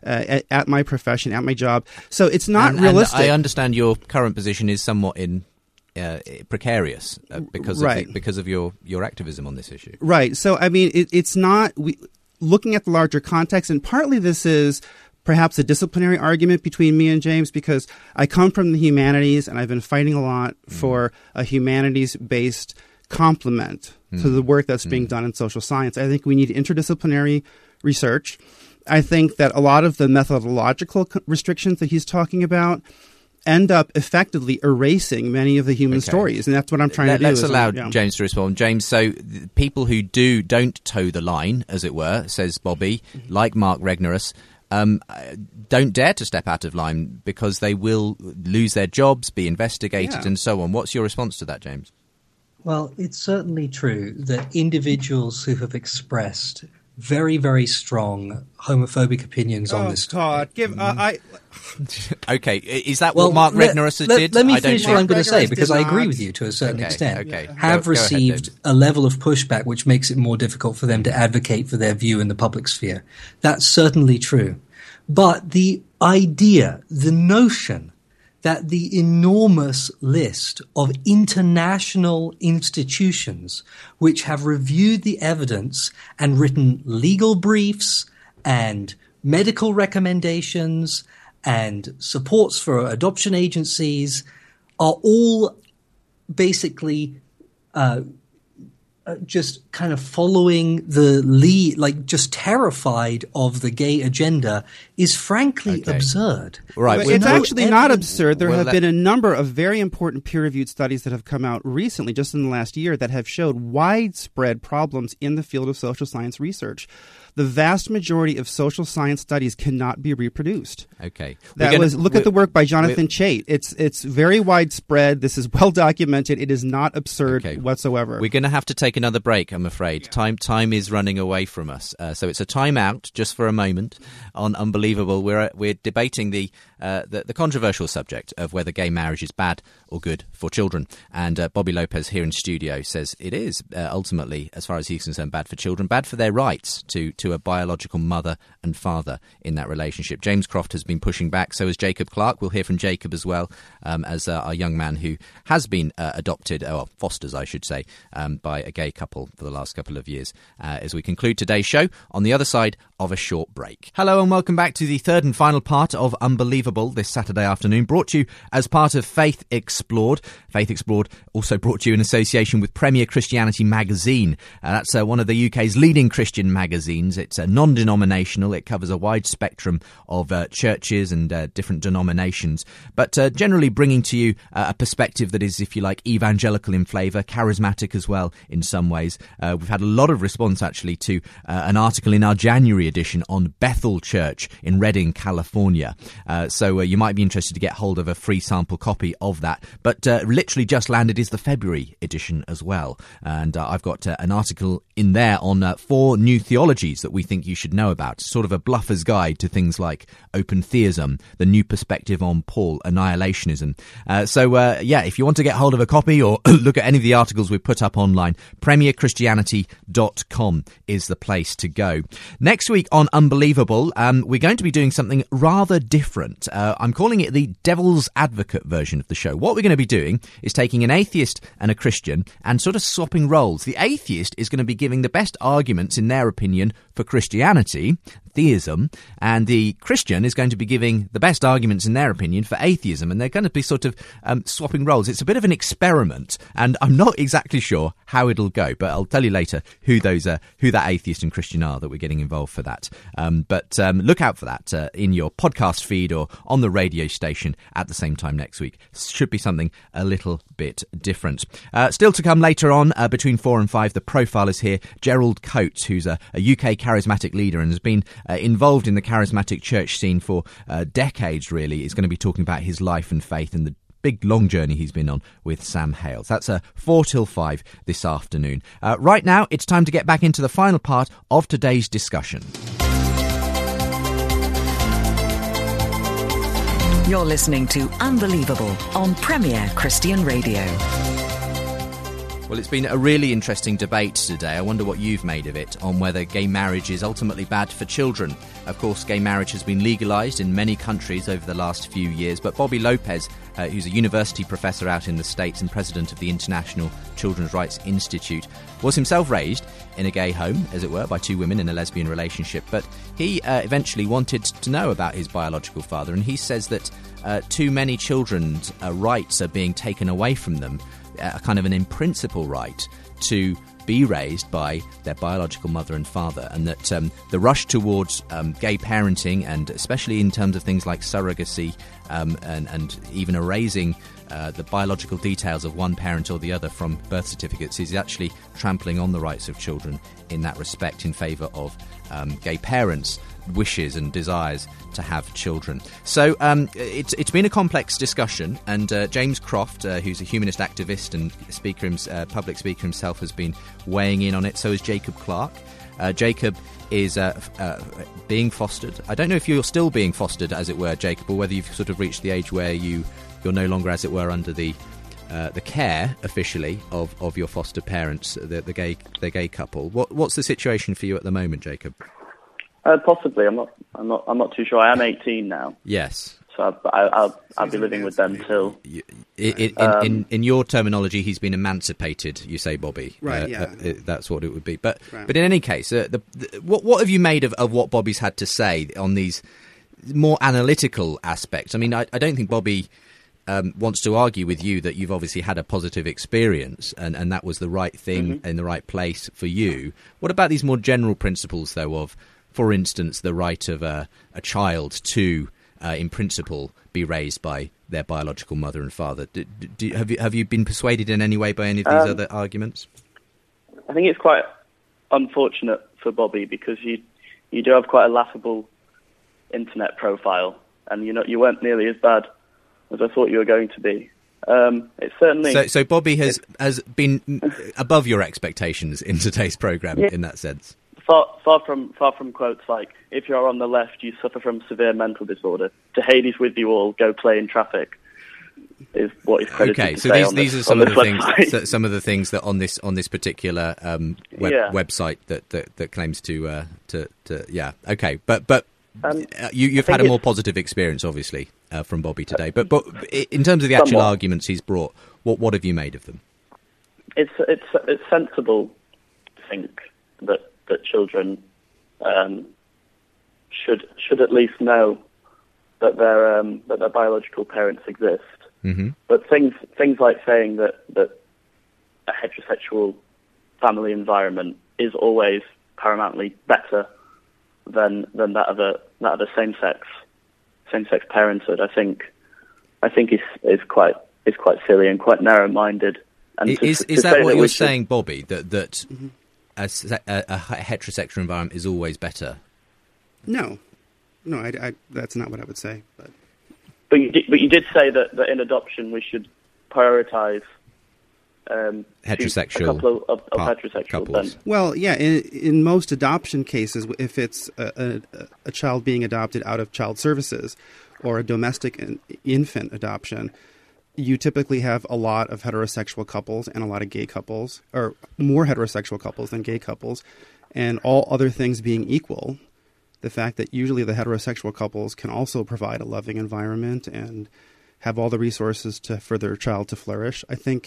at my profession, at my job. So it's not realistic. And I understand your current position is somewhat precarious because of your activism on this issue. Right. So, I mean, it's not looking at the larger context, and partly this is perhaps a disciplinary argument between me and James because I come from the humanities and I've been fighting a lot for a humanities-based complement to the work that's being done in social science. I think we need interdisciplinary research. I think that a lot of the methodological restrictions that he's talking about end up effectively erasing many of the human stories, and that's what I'm trying to do. Let's allow James to respond. James, so people who don't toe the line, as it were, says Bobby, like Mark Regnerus, don't dare to step out of line because they will lose their jobs, be investigated, and so on. What's your response to that, James? Well, it's certainly true that individuals who have expressed very, very strong homophobic opinions on this topic. Okay, is that what Mark Rednor did? Let me finish what I'm going to say, because I agree with you to a certain extent. Have received a level of pushback which makes it more difficult for them to advocate for their view in the public sphere. That's certainly true. But the idea, the notion that the enormous list of international institutions which have reviewed the evidence and written legal briefs and medical recommendations and supports for adoption agencies are all basically just kind of following the lead, like just terrified of the gay agenda, is frankly absurd. Right. It's actually not absurd. There have been a number of very important peer-reviewed studies that have come out recently, just in the last year, that have showed widespread problems in the field of social science research. The vast majority of social science studies cannot be reproduced. Okay. Look at the work by Jonathan Chait. It's very widespread. This is well documented. It is not absurd whatsoever. We're going to have to take another break, I'm afraid. Time is running away from us. So it's a time out just for a moment on Unbelievable. We're debating the controversial subject of whether gay marriage is bad or good for children. And Bobby Lopez here in studio says it is ultimately, as far as he's concerned, bad for children, bad for their rights to a biological mother and father in that relationship. James Croft has been pushing back, so has Jacob Clark. We'll hear from Jacob as well, as a young man who has been adopted, or fostered, I should say, by a gay couple for the last couple of years, as we conclude today's show on the other side of a short break. Hello and welcome back to the third and final part of Unbelievable this Saturday afternoon, brought to you as part of Faith Explored. Faith Explored also brought to you in association with Premier Christianity magazine. That's one of the UK's leading Christian magazines. It's non-denominational. It covers a wide spectrum of churches and different denominations, but generally bringing to you a perspective that is, if you like, evangelical in flavour, charismatic as well in some ways. We've had a lot of response actually to an article in our January edition on Bethel Church in Redding, California. So you might be interested to get hold of a free sample copy of that. But literally just landed is the February edition as well. And I've got an article in there on 4 new theologies that we think you should know about. Sort of a bluffer's guide to things like open theism, the new perspective on Paul, annihilationism. If you want to get hold of a copy or look at any of the articles we've put up online, premierchristianity.com is the place to go. Next week on Unbelievable, we're going to be doing something rather different. I'm calling it the Devil's Advocate version of the show. What we're going to be doing is taking an atheist and a Christian and sort of swapping roles. The atheist is going to be giving the best arguments in their opinion for Christianity, theism, and the Christian is going to be giving the best arguments in their opinion for atheism, and they're going to be sort of swapping roles. It's a bit of an experiment, and I'm not exactly sure how it'll go, but I'll tell you later who that atheist and Christian are that we're getting involved for that. But look out for that in your podcast feed or on the radio station at the same time next week. Should be something a little bit different. Still to come later on, between 4 and 5, the profile is here. Gerald Coates, who's a UK charismatic leader and has been involved in the charismatic church scene for decades, really, is going to be talking about his life and faith and the big long journey he's been on with Sam Hales. That's 4 till 5 this afternoon. Right now, it's time to get back into the final part of today's discussion. You're listening to Unbelievable on Premier Christian Radio. Well, it's been a really interesting debate today. I wonder what you've made of it on whether gay marriage is ultimately bad for children. Of course, gay marriage has been legalised in many countries over the last few years, but Bobby Lopez, who's a university professor out in the States and president of the International Children's Rights Institute, was himself raised in a gay home, as it were, by 2 women in a lesbian relationship, but he eventually wanted to know about his biological father, and he says that too many children's rights are being taken away from them, a kind of an in principle right to be raised by their biological mother and father, and that the rush towards gay parenting, and especially in terms of things like surrogacy and even erasing the biological details of one parent or the other from birth certificates, is actually trampling on the rights of children in that respect in favour of gay parents' wishes and desires to have children. So it's been a complex discussion, and James Croft, who's a humanist activist and public speaker himself, has been weighing in on it. So has Jacob Clark. Jacob is being fostered. I don't know if you're still being fostered, as it were, Jacob, or whether you've sort of reached the age where you're no longer, as it were, under the care officially of your foster parents, the gay couple. What's the situation for you at the moment, Jacob? Possibly. I'm not too sure. I am 18 now. Yes. So I'll be living with them till. In your terminology, he's been emancipated. You say, Bobby. Right. Yeah. That's what it would be. But in any case, what have you made of what Bobby's had to say on these more analytical aspects? I mean, I don't think Bobby wants to argue with you that you've obviously had a positive experience and that was the right thing in the right place for you. What about these more general principles, though, of, for instance, the right of a child to, in principle, be raised by their biological mother and father? Have you been persuaded in any way by any of these other arguments? I think it's quite unfortunate for Bobby because you do have quite a laughable internet profile, and you weren't nearly as bad as I thought you were going to be. It's certainly so Bobby has been above your expectations in today's programme in that sense. Far from quotes like, if you're on the left, you suffer from severe mental disorder. To Hades with you all, go play in traffic, is what he's credited to say. Okay, so these are some of the things that on this particular website that claims to yeah. Okay, but you've had a more positive experience, obviously, from Bobby today. But in terms of the actual arguments he's brought, what have you made of them? It's sensible to think that children should at least know that their biological parents exist. Mm-hmm. But things like saying that a heterosexual family environment is always paramountly better than that of a same sex parenthood, I think is quite silly and quite narrow minded. Is that what you're saying, Bobby? That a heterosexual environment is always better? No, I that's not what I would say. But you did say that in adoption we should prioritise heterosexual a couple of heterosexual couples. Well, yeah, in most adoption cases, if it's a child being adopted out of child services or a domestic infant adoption, you typically have a lot of heterosexual couples and a lot of gay couples, or more heterosexual couples than gay couples, and all other things being equal, the fact that usually the heterosexual couples can also provide a loving environment and have all the resources for their child to flourish, I think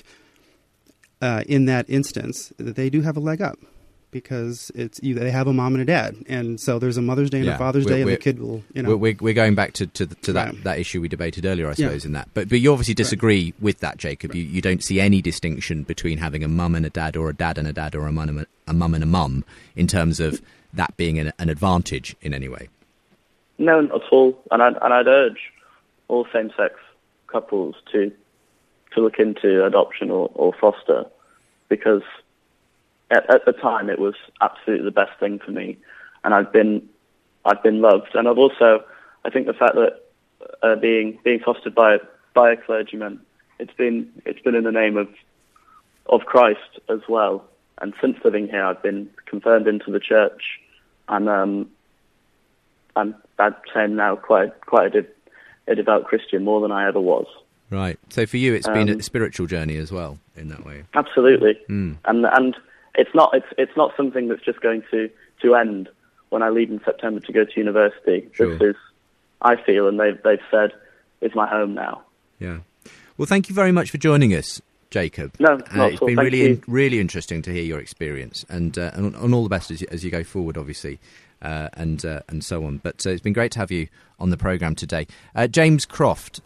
in that instance, they do have a leg up because they have a mom and a dad, and so there's a Mother's Day and a Father's Day, and the kid will, We're going back to that issue we debated earlier, I suppose, in that. But you obviously disagree with that, Jacob. You don't see any distinction between having a mum and a dad, or a dad and a dad, or a mum and a mum, in terms of that being an advantage in any way. No, not at all. And I'd urge all same-sex couples to look into adoption or foster, because at the time it was absolutely the best thing for me, and I've been loved. And I think the fact that being fostered by a clergyman, it's been in the name of Christ as well. And since living here, I've been confirmed into the church, and I'd say now quite a devout Christian, more than I ever was. Right. So for you, it's been a spiritual journey as well, in that way. Absolutely. And it's not something that's just going to end when I leave in September to go to university. Sure. This is, I feel, and they've said, is my home now. Yeah. Well, thank you very much for joining us, Jacob. No, not at all. It's been really interesting to hear your experience, and all the best as you go forward, obviously, and so on. But it's been great to have you on the programme today. James Croft,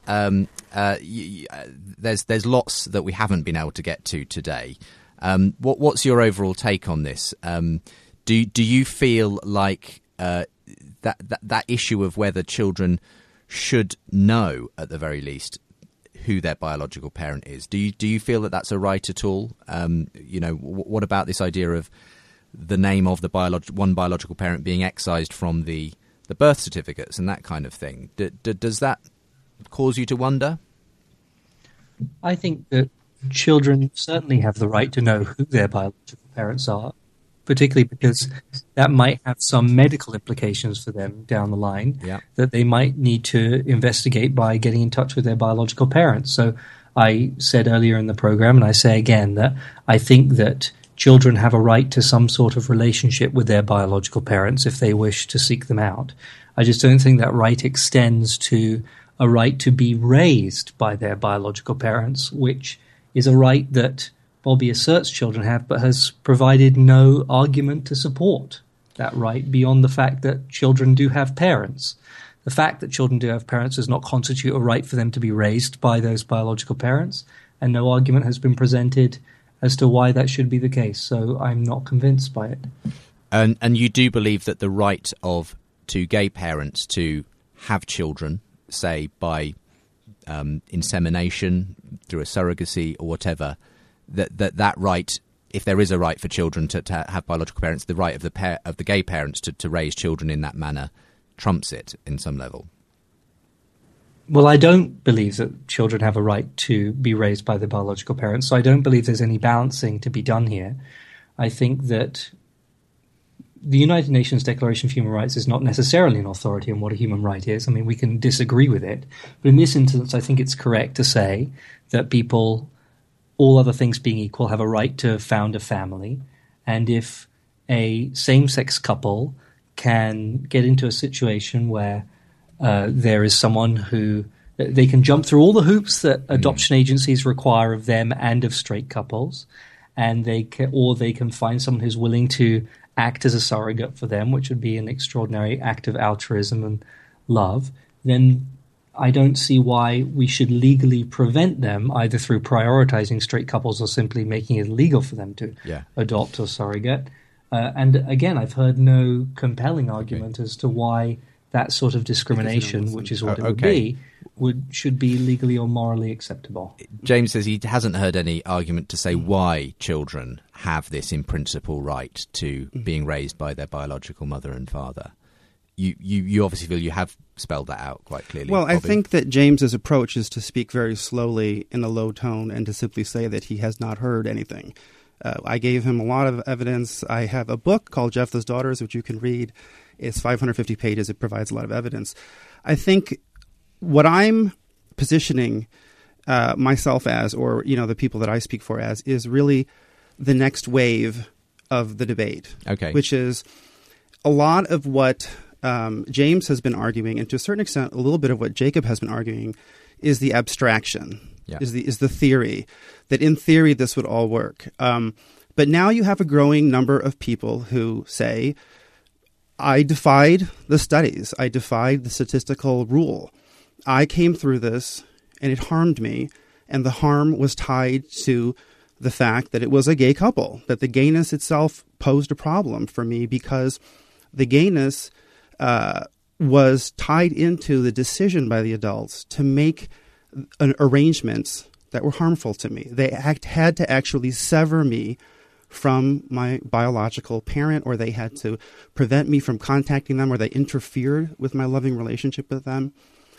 there's lots that we haven't been able to get to today. What's your overall take on this? Do you feel like that issue of whether children should know, at the very least, who their biological parent is? Do you feel that that's a right at all? What about this idea of the name of the one biological parent being excised from the birth certificates and that kind of thing? Does that cause you to wonder? I think that children certainly have the right to know who their biological parents are. particularly because that might have some medical implications for them down the line that they might need to investigate by getting in touch with their biological parents. So I said earlier in the program, and I say again, that I think that children have a right to some sort of relationship with their biological parents if they wish to seek them out. I just don't think that right extends to a right to be raised by their biological parents, which is a right that Bobby asserts children have, but has provided no argument to support that right beyond the fact that children do have parents. The fact that children do have parents does not constitute a right for them to be raised by those biological parents, and no argument has been presented as to why that should be the case. So I'm not convinced by it. And you do believe that the right to gay parents to have children, say by insemination, through a surrogacy or whatever, that right, if there is a right for children to have biological parents, the right of the gay parents to raise children in that manner trumps it in some level. Well, I don't believe that children have a right to be raised by their biological parents, so I don't believe there's any balancing to be done here. I think that the United Nations Declaration of Human Rights is not necessarily an authority on what a human right is. I mean, we can disagree with it, but in this instance, I think it's correct to say that people, all other things being equal, have a right to found a family, and if a same-sex couple can get into a situation where there is someone who they can jump through all the hoops that adoption agencies require of them and of straight couples, and they can find someone who's willing to act as a surrogate for them, which would be an extraordinary act of altruism and love, then I don't see why we should legally prevent them, either through prioritizing straight couples or simply making it illegal for them to adopt or surrogate. And again, I've heard no compelling argument as to why that sort of discrimination, which is what it would be, should be legally or morally acceptable. James says he hasn't heard any argument to say why children have this in principle right to being raised by their biological mother and father. You obviously feel you have spelled that out quite clearly. Well, Bobby. I think that James's approach is to speak very slowly in a low tone and to simply say that he has not heard anything. I gave him a lot of evidence. I have a book called Jephthah's Daughters, which you can read. It's 550 pages. It provides a lot of evidence. I think what I'm positioning myself as, or the people that I speak for as, is really the next wave of the debate. Okay. Which is a lot of what James has been arguing, and to a certain extent, a little bit of what Jacob has been arguing, is the abstraction. Yeah. Is the theory that in theory this would all work. But now you have a growing number of people who say, I defied the studies. I defied the statistical rule. I came through this and it harmed me. And the harm was tied to the fact that it was a gay couple, that the gayness itself posed a problem for me because the gayness was tied into the decision by the adults to make arrangements that were harmful to me. They had to actually sever me from my biological parent, or they had to prevent me from contacting them, or they interfered with my loving relationship with them.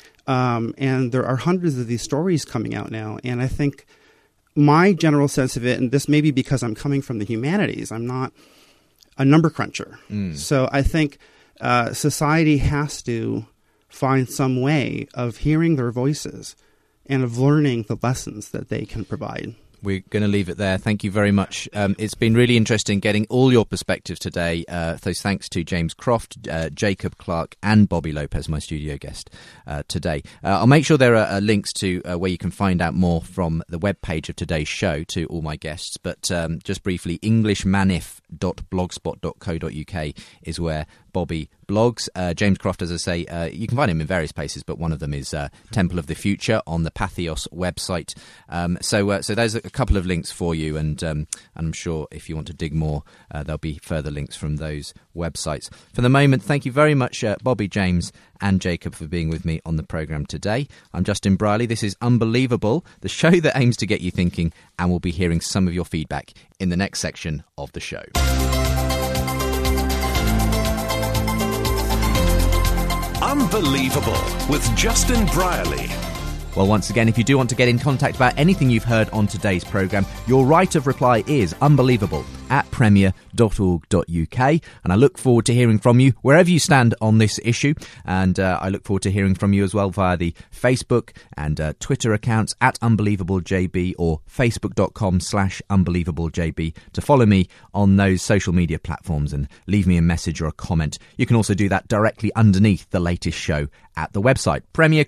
And there are hundreds of these stories coming out now. And I think my general sense of it, and this may be because I'm coming from the humanities, I'm not a number cruncher. So I think society has to find some way of hearing their voices and of learning the lessons that they can provide. We're going to leave it there. Thank you very much. It's been really interesting getting all your perspectives today. So thanks to James Croft, Jacob Clark and Bobby Lopez, my studio guest today. I'll make sure there are links to where you can find out more from the webpage of today's show to all my guests. But just briefly, englishmanif.blogspot.co.uk is where Bobby blogs. James Croft, as I say, you can find him in various places, but one of them is Temple of the Future on the Patheos website. So there's a couple of links for you, and I'm sure if you want to dig more, there'll be further links from those websites. For the moment, thank you very much, Bobby, James and Jacob, for being with me on the programme today. I'm Justin Brierley. This is Unbelievable, the show that aims to get you thinking, and we'll be hearing some of your feedback in the next section of the show. Unbelievable with Justin Brierley. Well, once again, if you do want to get in contact about anything you've heard on today's programme, your right of reply is unbelievable radio@premier.org.uk. And I look forward to hearing from you wherever you stand on this issue. And I look forward to hearing from you as well via the Facebook and Twitter accounts @UnbelievableJB or facebook.com/UnbelievableJB to follow me on those social media platforms and leave me a message or a comment. You can also do that directly underneath the latest show at the website,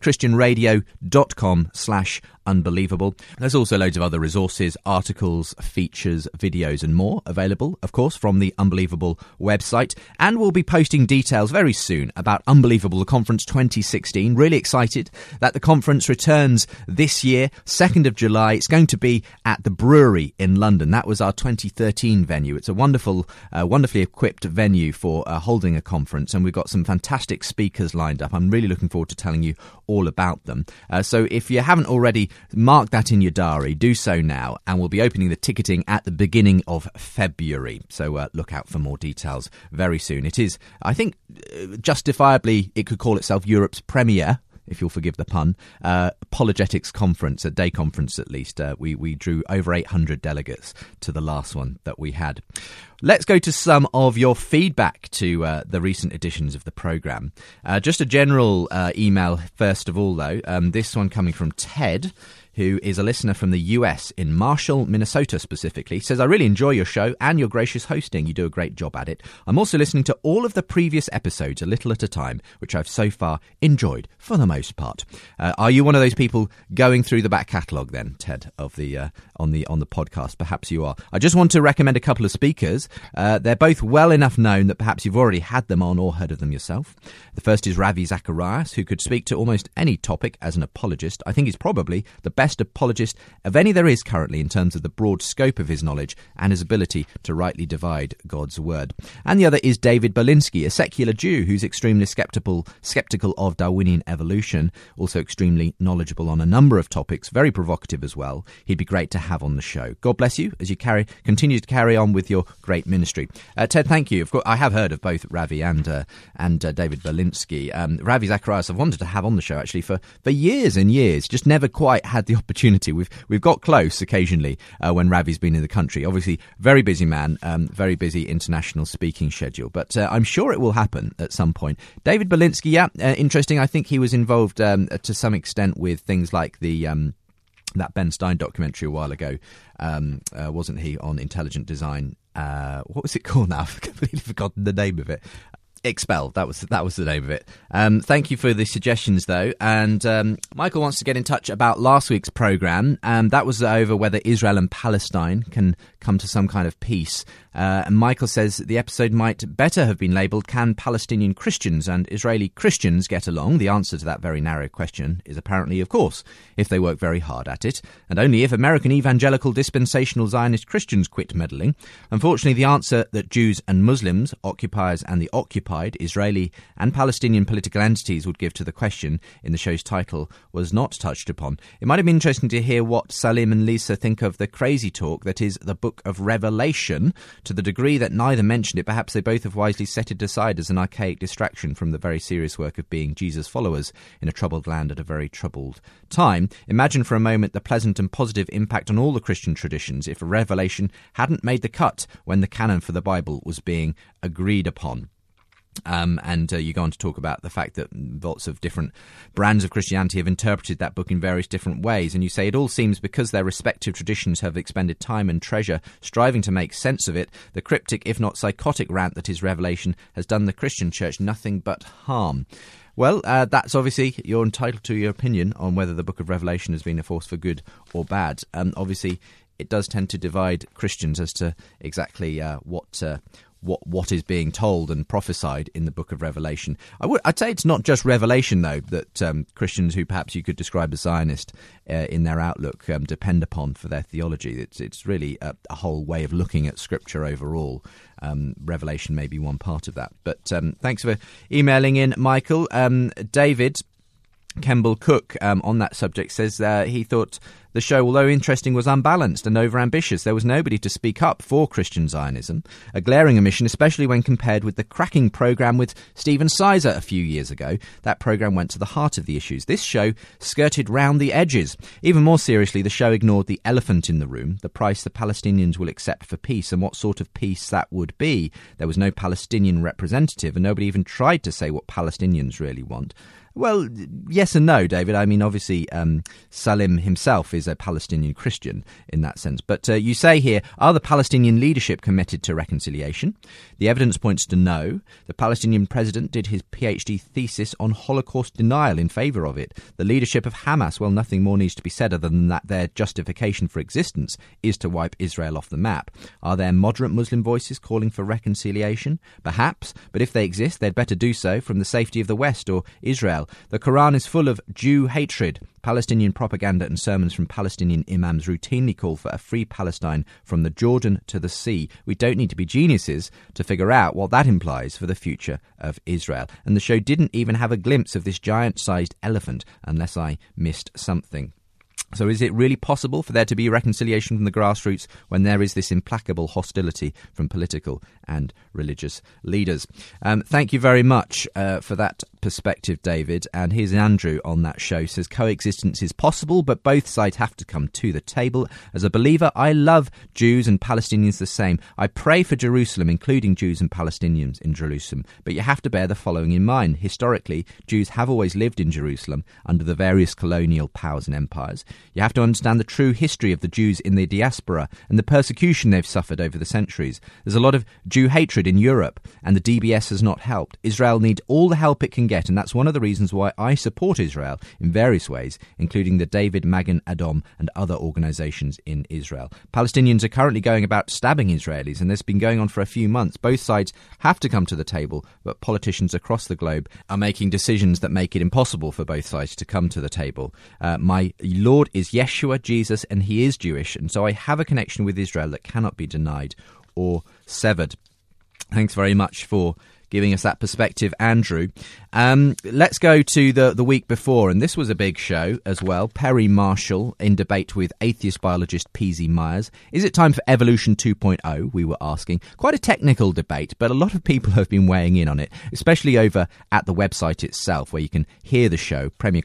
premierchristianradio.com/unbelievable. There's also loads of other resources, articles, features, videos and more available, of course, from the Unbelievable website. And we'll be posting details very soon about Unbelievable Conference 2016. Really excited that the conference returns this year, 2nd of July. It's going to be at the Brewery in London. That was our 2013 venue. It's a wonderfully equipped venue for holding a conference, and we've got some fantastic speakers lined up. I'm really looking forward to telling you all about them. So if you haven't already marked that in your diary, do so now, and we'll be opening the ticketing at the beginning of February. So look out for more details very soon. It is, I think, justifiably, it could call itself Europe's premier, if you'll forgive the pun, apologetics conference, a day conference at least. We drew over 800 delegates to the last one that we had. Let's go to some of your feedback to the recent editions of the programme. Just a general email first of all, though. This one coming from Ted, who is a listener from the US in Marshall, Minnesota specifically, says, I really enjoy your show and your gracious hosting. You do a great job at it. I'm also listening to all of the previous episodes a little at a time, which I've so far enjoyed for the most part. Are you one of those people going through the back catalogue then, Ted, of the on the podcast? Perhaps you are. I just want to recommend a couple of speakers. They're both well enough known that perhaps you've already had them on or heard of them yourself. The first is Ravi Zacharias, who could speak to almost any topic as an apologist. I think he's probably the best apologist of any there is currently in terms of the broad scope of his knowledge and his ability to rightly divide God's word. And the other is David Berlinski, a secular Jew who's extremely skeptical of Darwinian evolution, also extremely knowledgeable on a number of topics, very provocative as well. He'd be great to have on the show. God bless you as you continue to carry on with your great ministry. Ted, thank you. Of course, I have heard of both Ravi and David Berlinski. Ravi Zacharias I've wanted to have on the show actually for years and years, just never quite had the opportunity. We've got close occasionally when Ravi's been in the country. Obviously, very busy man, very busy international speaking schedule, but I'm sure it will happen at some point. David Berlinski, interesting. I think he was involved to some extent with things like the that Ben Stein documentary a while ago, wasn't he, on intelligent design? What was it called now? I've completely forgotten the name of it. Expelled, that was the name of it. Thank you for the suggestions, though. And Michael wants to get in touch about last week's programme. That was over whether Israel and Palestine can come to some kind of peace. And Michael says the episode might better have been labelled, Can Palestinian Christians and Israeli Christians get along? The answer to that very narrow question is apparently, of course, if they work very hard at it, and only if American evangelical dispensational Zionist Christians quit meddling. Unfortunately, the answer that Jews and Muslims, occupiers and the occupied, Israeli and Palestinian political entities would give to the question in the show's title was not touched upon. It might have been interesting to hear what Salim and Lisa think of the crazy talk that is the Book of Revelation. To the degree that neither mentioned it, perhaps they both have wisely set it aside as an archaic distraction from the very serious work of being Jesus' followers in a troubled land at a very troubled time. Imagine for a moment the pleasant and positive impact on all the Christian traditions if Revelation hadn't made the cut when the canon for the Bible was being agreed upon. And you go on to talk about the fact that lots of different brands of Christianity have interpreted that book in various different ways, and you say it all seems because their respective traditions have expended time and treasure striving to make sense of it, the cryptic if not psychotic rant that is Revelation has done the Christian church nothing but harm. Well, that's obviously, you're entitled to your opinion on whether the book of Revelation has been a force for good or bad. Obviously it does tend to divide Christians as to exactly what is being told and prophesied in the book of Revelation. I'd say it's not just Revelation, though, that Christians who perhaps you could describe as Zionist in their outlook depend upon for their theology. It's really a whole way of looking at Scripture overall. Revelation may be one part of that. But thanks for emailing in, Michael. David Kemble Cook, on that subject, says he thought the show, although interesting, was unbalanced and overambitious. There was nobody to speak up for Christian Zionism, a glaring omission, especially when compared with the cracking programme with Stephen Sizer a few years ago. That programme went to the heart of the issues. This show skirted round the edges. Even more seriously, the show ignored the elephant in the room, the price the Palestinians will accept for peace and what sort of peace that would be. There was no Palestinian representative, and nobody even tried to say what Palestinians really want. Well, yes and no, David. I mean, obviously, Salim himself is a Palestinian Christian in that sense. But you say here, are the Palestinian leadership committed to reconciliation? The evidence points to no. The Palestinian president did his PhD thesis on Holocaust denial in favour of it. The leadership of Hamas, well, nothing more needs to be said other than that their justification for existence is to wipe Israel off the map. Are there moderate Muslim voices calling for reconciliation? Perhaps, but if they exist, they'd better do so from the safety of the West or Israel. The Quran is full of Jew hatred. Palestinian propaganda and sermons from Palestinian imams routinely call for a free Palestine from the Jordan to the sea. We don't need to be geniuses to figure out what that implies for the future of Israel. And the show didn't even have a glimpse of this giant-sized elephant, unless I missed something. So is it really possible for there to be reconciliation from the grassroots when there is this implacable hostility from political and religious leaders? Thank you very much for that perspective, David. And here's Andrew on that show, says coexistence is possible, but both sides have to come to the table. As a believer, I love Jews and Palestinians the same. I pray for Jerusalem, including Jews and Palestinians in Jerusalem. But you have to bear the following in mind. Historically, Jews have always lived in Jerusalem under the various colonial powers and empires. You have to understand the true history of the Jews in the diaspora and the persecution they've suffered over the centuries. There's a lot of Jew hatred in Europe, and the DBS has not helped. Israel needs all the help it can get, and that's one of the reasons why I support Israel in various ways, including the David Magen Adom and other organisations in Israel. Palestinians are currently going about stabbing Israelis, and this has been going on for a few months. Both sides have to come to the table, but politicians across the globe are making decisions that make it impossible for both sides to come to the table. My Lord is Yeshua, Jesus, and he is Jewish, and so I have a connection with Israel that cannot be denied or severed. Thanks very much for giving us that perspective, Andrew. Let's go to the week before, and this was a big show as well. Perry Marshall in debate with atheist biologist P.Z. Myers. Is it time for Evolution 2.0, we were asking. Quite a technical debate, but a lot of people have been weighing in on it, especially over at the website itself, where you can hear the show,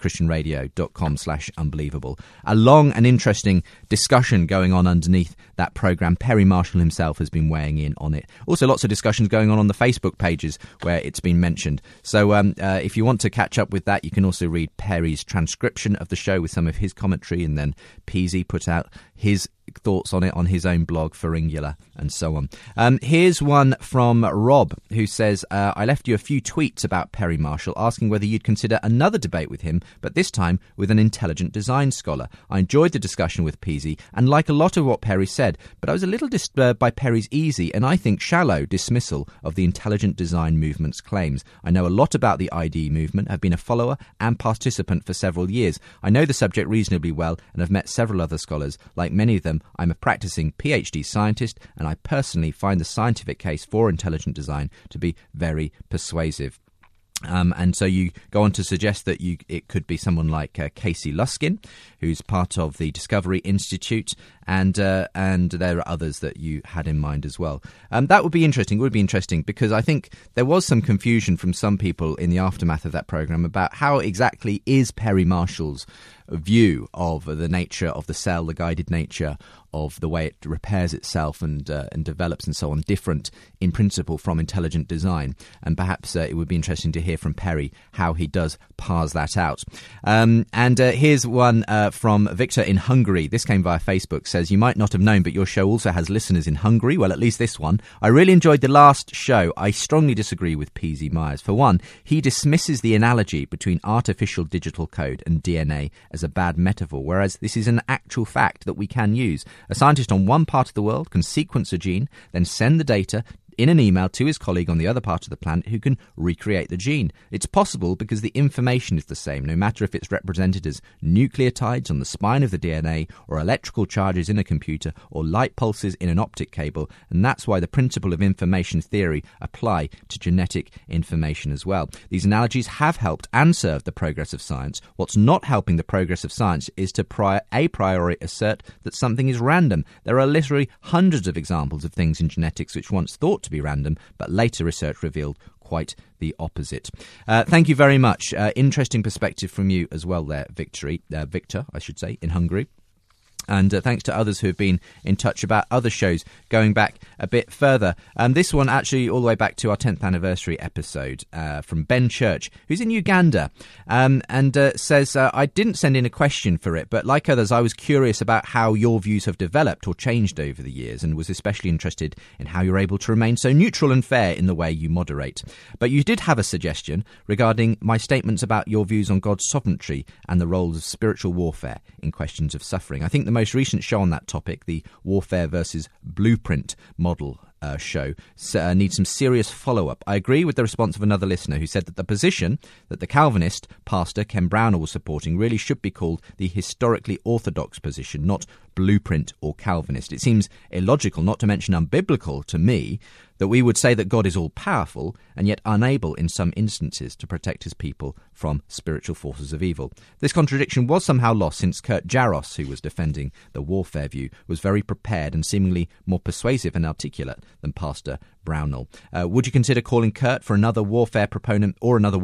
premierchristianradio.com/unbelievable. A long and interesting discussion going on underneath that programme. Perry Marshall himself has been weighing in on it. Also, lots of discussions going on the Facebook pages where it's been mentioned. So if you want to catch up with that, you can also read Perry's transcription of the show with some of his commentary, and then Peasy put out his thoughts on it on his own blog, Pharyngula, and so on. Here's one from Rob, who says, I left you a few tweets about Perry Marshall asking whether you'd consider another debate with him, but this time with an intelligent design scholar. I enjoyed the discussion with Peasy and like a lot of what Perry said, but I was a little disturbed by Perry's easy and I think shallow dismissal of the intelligent design movement's claims. I know a lot about the ID movement, have been a follower and participant for several years. I know the subject reasonably well and have met several other scholars. Like many of them, I'm a practicing PhD scientist, and I personally find the scientific case for intelligent design to be very persuasive. And so you go on to suggest that it could be someone like Casey Luskin, who's part of the Discovery Institute, and there are others that you had in mind as well. That would be interesting. It would be interesting because I think there was some confusion from some people in the aftermath of that programme about how exactly is Perry Marshall's view of the nature of the cell, the guided nature of the way it repairs itself and develops and so on, different in principle from intelligent design. And perhaps it would be interesting to hear from Perry how he does parse that out. Here's one from Victor in Hungary. This came via Facebook. Says, you might not have known, but your show also has listeners in Hungary. Well, at least this one. I really enjoyed the last show. I strongly disagree with P.Z. Myers. For one, he dismisses the analogy between artificial digital code and DNA as a bad metaphor, whereas this is an actual fact that we can use. A scientist on one part of the world can sequence a gene, then send the data in an email to his colleague on the other part of the planet who can recreate the gene. It's possible because the information is the same, no matter if it's represented as nucleotides on the spine of the DNA or electrical charges in a computer or light pulses in an optic cable, and that's why the principle of information theory apply to genetic information as well. These analogies have helped and served the progress of science. What's not helping the progress of science is to a priori assert that something is random. There are literally hundreds of examples of things in genetics which once thought to be random, but later research revealed quite the opposite. Thank you very much. Interesting perspective from you as well there, Victor, I should say, in Hungary. And thanks to others who have been in touch about other shows going back a bit further. This one actually all the way back to our 10th anniversary episode from Ben Church, who's in Uganda, and says, I didn't send in a question for it, but like others, I was curious about how your views have developed or changed over the years, and was especially interested in how you're able to remain so neutral and fair in the way you moderate. But you did have a suggestion regarding my statements about your views on God's sovereignty and the roles of spiritual warfare in questions of suffering. I think the most recent show on that topic, the Warfare versus Blueprint model show, needs some serious follow-up. I agree with the response of another listener who said that the position that the Calvinist pastor Ken Brownell was supporting really should be called the historically orthodox position, not Blueprint or Calvinist. It seems illogical, not to mention unbiblical to me, that we would say that God is all-powerful and yet unable in some instances to protect his people from spiritual forces of evil. This contradiction was somehow lost since Kurt Jaros, who was defending the warfare view, was very prepared and seemingly more persuasive and articulate than Pastor Brownell. Would you consider calling Kurt for another warfare proponent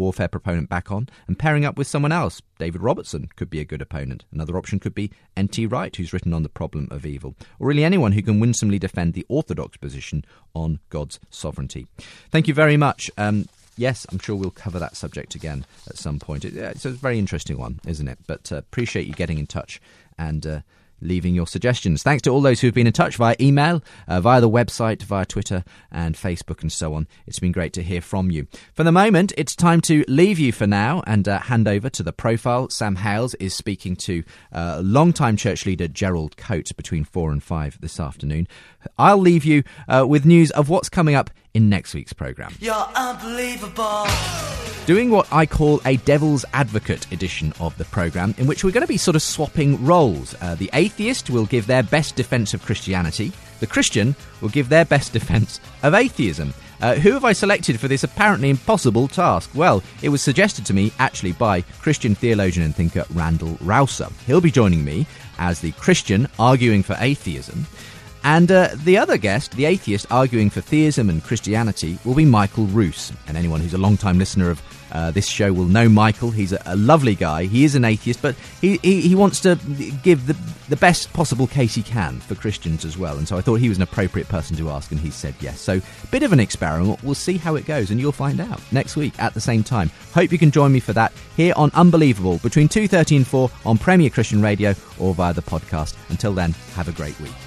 back on and pairing up with someone else? David Robertson could be a good opponent. Another option could be N.T. Wright, who's written on the problem of evil, or really anyone who can winsomely defend the orthodox position on God's sovereignty. Thank you very much. Yes, I'm sure we'll cover that subject again at some point. It's a very interesting one, isn't it? But appreciate you getting in touch and leaving your suggestions. Thanks to all those who've been in touch via email, via the website, via Twitter and Facebook and so on. It's been great to hear from you. For the moment, it's time to leave you for now and hand over to the profile. Sam Hales is speaking to long-time church leader Gerald Coates between 4 and 5 this afternoon. I'll leave you with news of what's coming up in next week's programme. You're unbelievable. Doing what I call a devil's advocate edition of the programme, in which we're going to be sort of swapping roles. The atheist will give their best defence of Christianity. The Christian will give their best defence of atheism. Who have I selected for this apparently impossible task? Well, it was suggested to me actually by Christian theologian and thinker Randall Rouser. He'll be joining me as the Christian arguing for atheism. And the other guest, the atheist arguing for theism and Christianity, will be Michael Roos. And anyone who's a long-time listener of this show will know Michael. He's a lovely guy. He is an atheist, but he wants to give the best possible case he can for Christians as well. And so I thought he was an appropriate person to ask, and he said yes. So bit of an experiment. We'll see how it goes, and you'll find out next week at the same time. Hope you can join me for that here on Unbelievable between 2:30 and 4 on Premier Christian Radio or via the podcast. Until then, have a great week.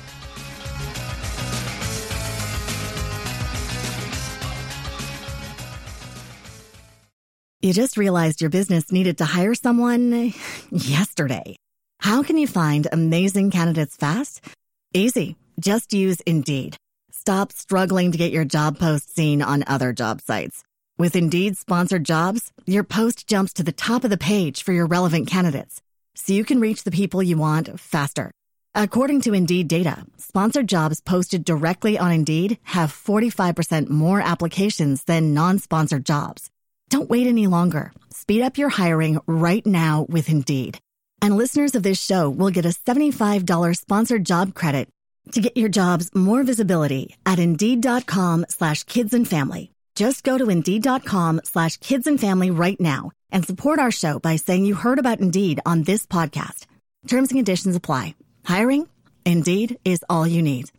You just realized your business needed to hire someone yesterday. How can you find amazing candidates fast? Easy. Just use Indeed. Stop struggling to get your job post seen on other job sites. With Indeed sponsored jobs, your post jumps to the top of the page for your relevant candidates, so you can reach the people you want faster. According to Indeed data, sponsored jobs posted directly on Indeed have 45% more applications than non-sponsored jobs. Don't wait any longer. Speed up your hiring right now with Indeed. And listeners of this show will get a $75 sponsored job credit to get your jobs more visibility at Indeed.com/kidsandfamily. Just go to Indeed.com/kidsandfamily right now and support our show by saying you heard about Indeed on this podcast. Terms and conditions apply. Hiring? Indeed is all you need.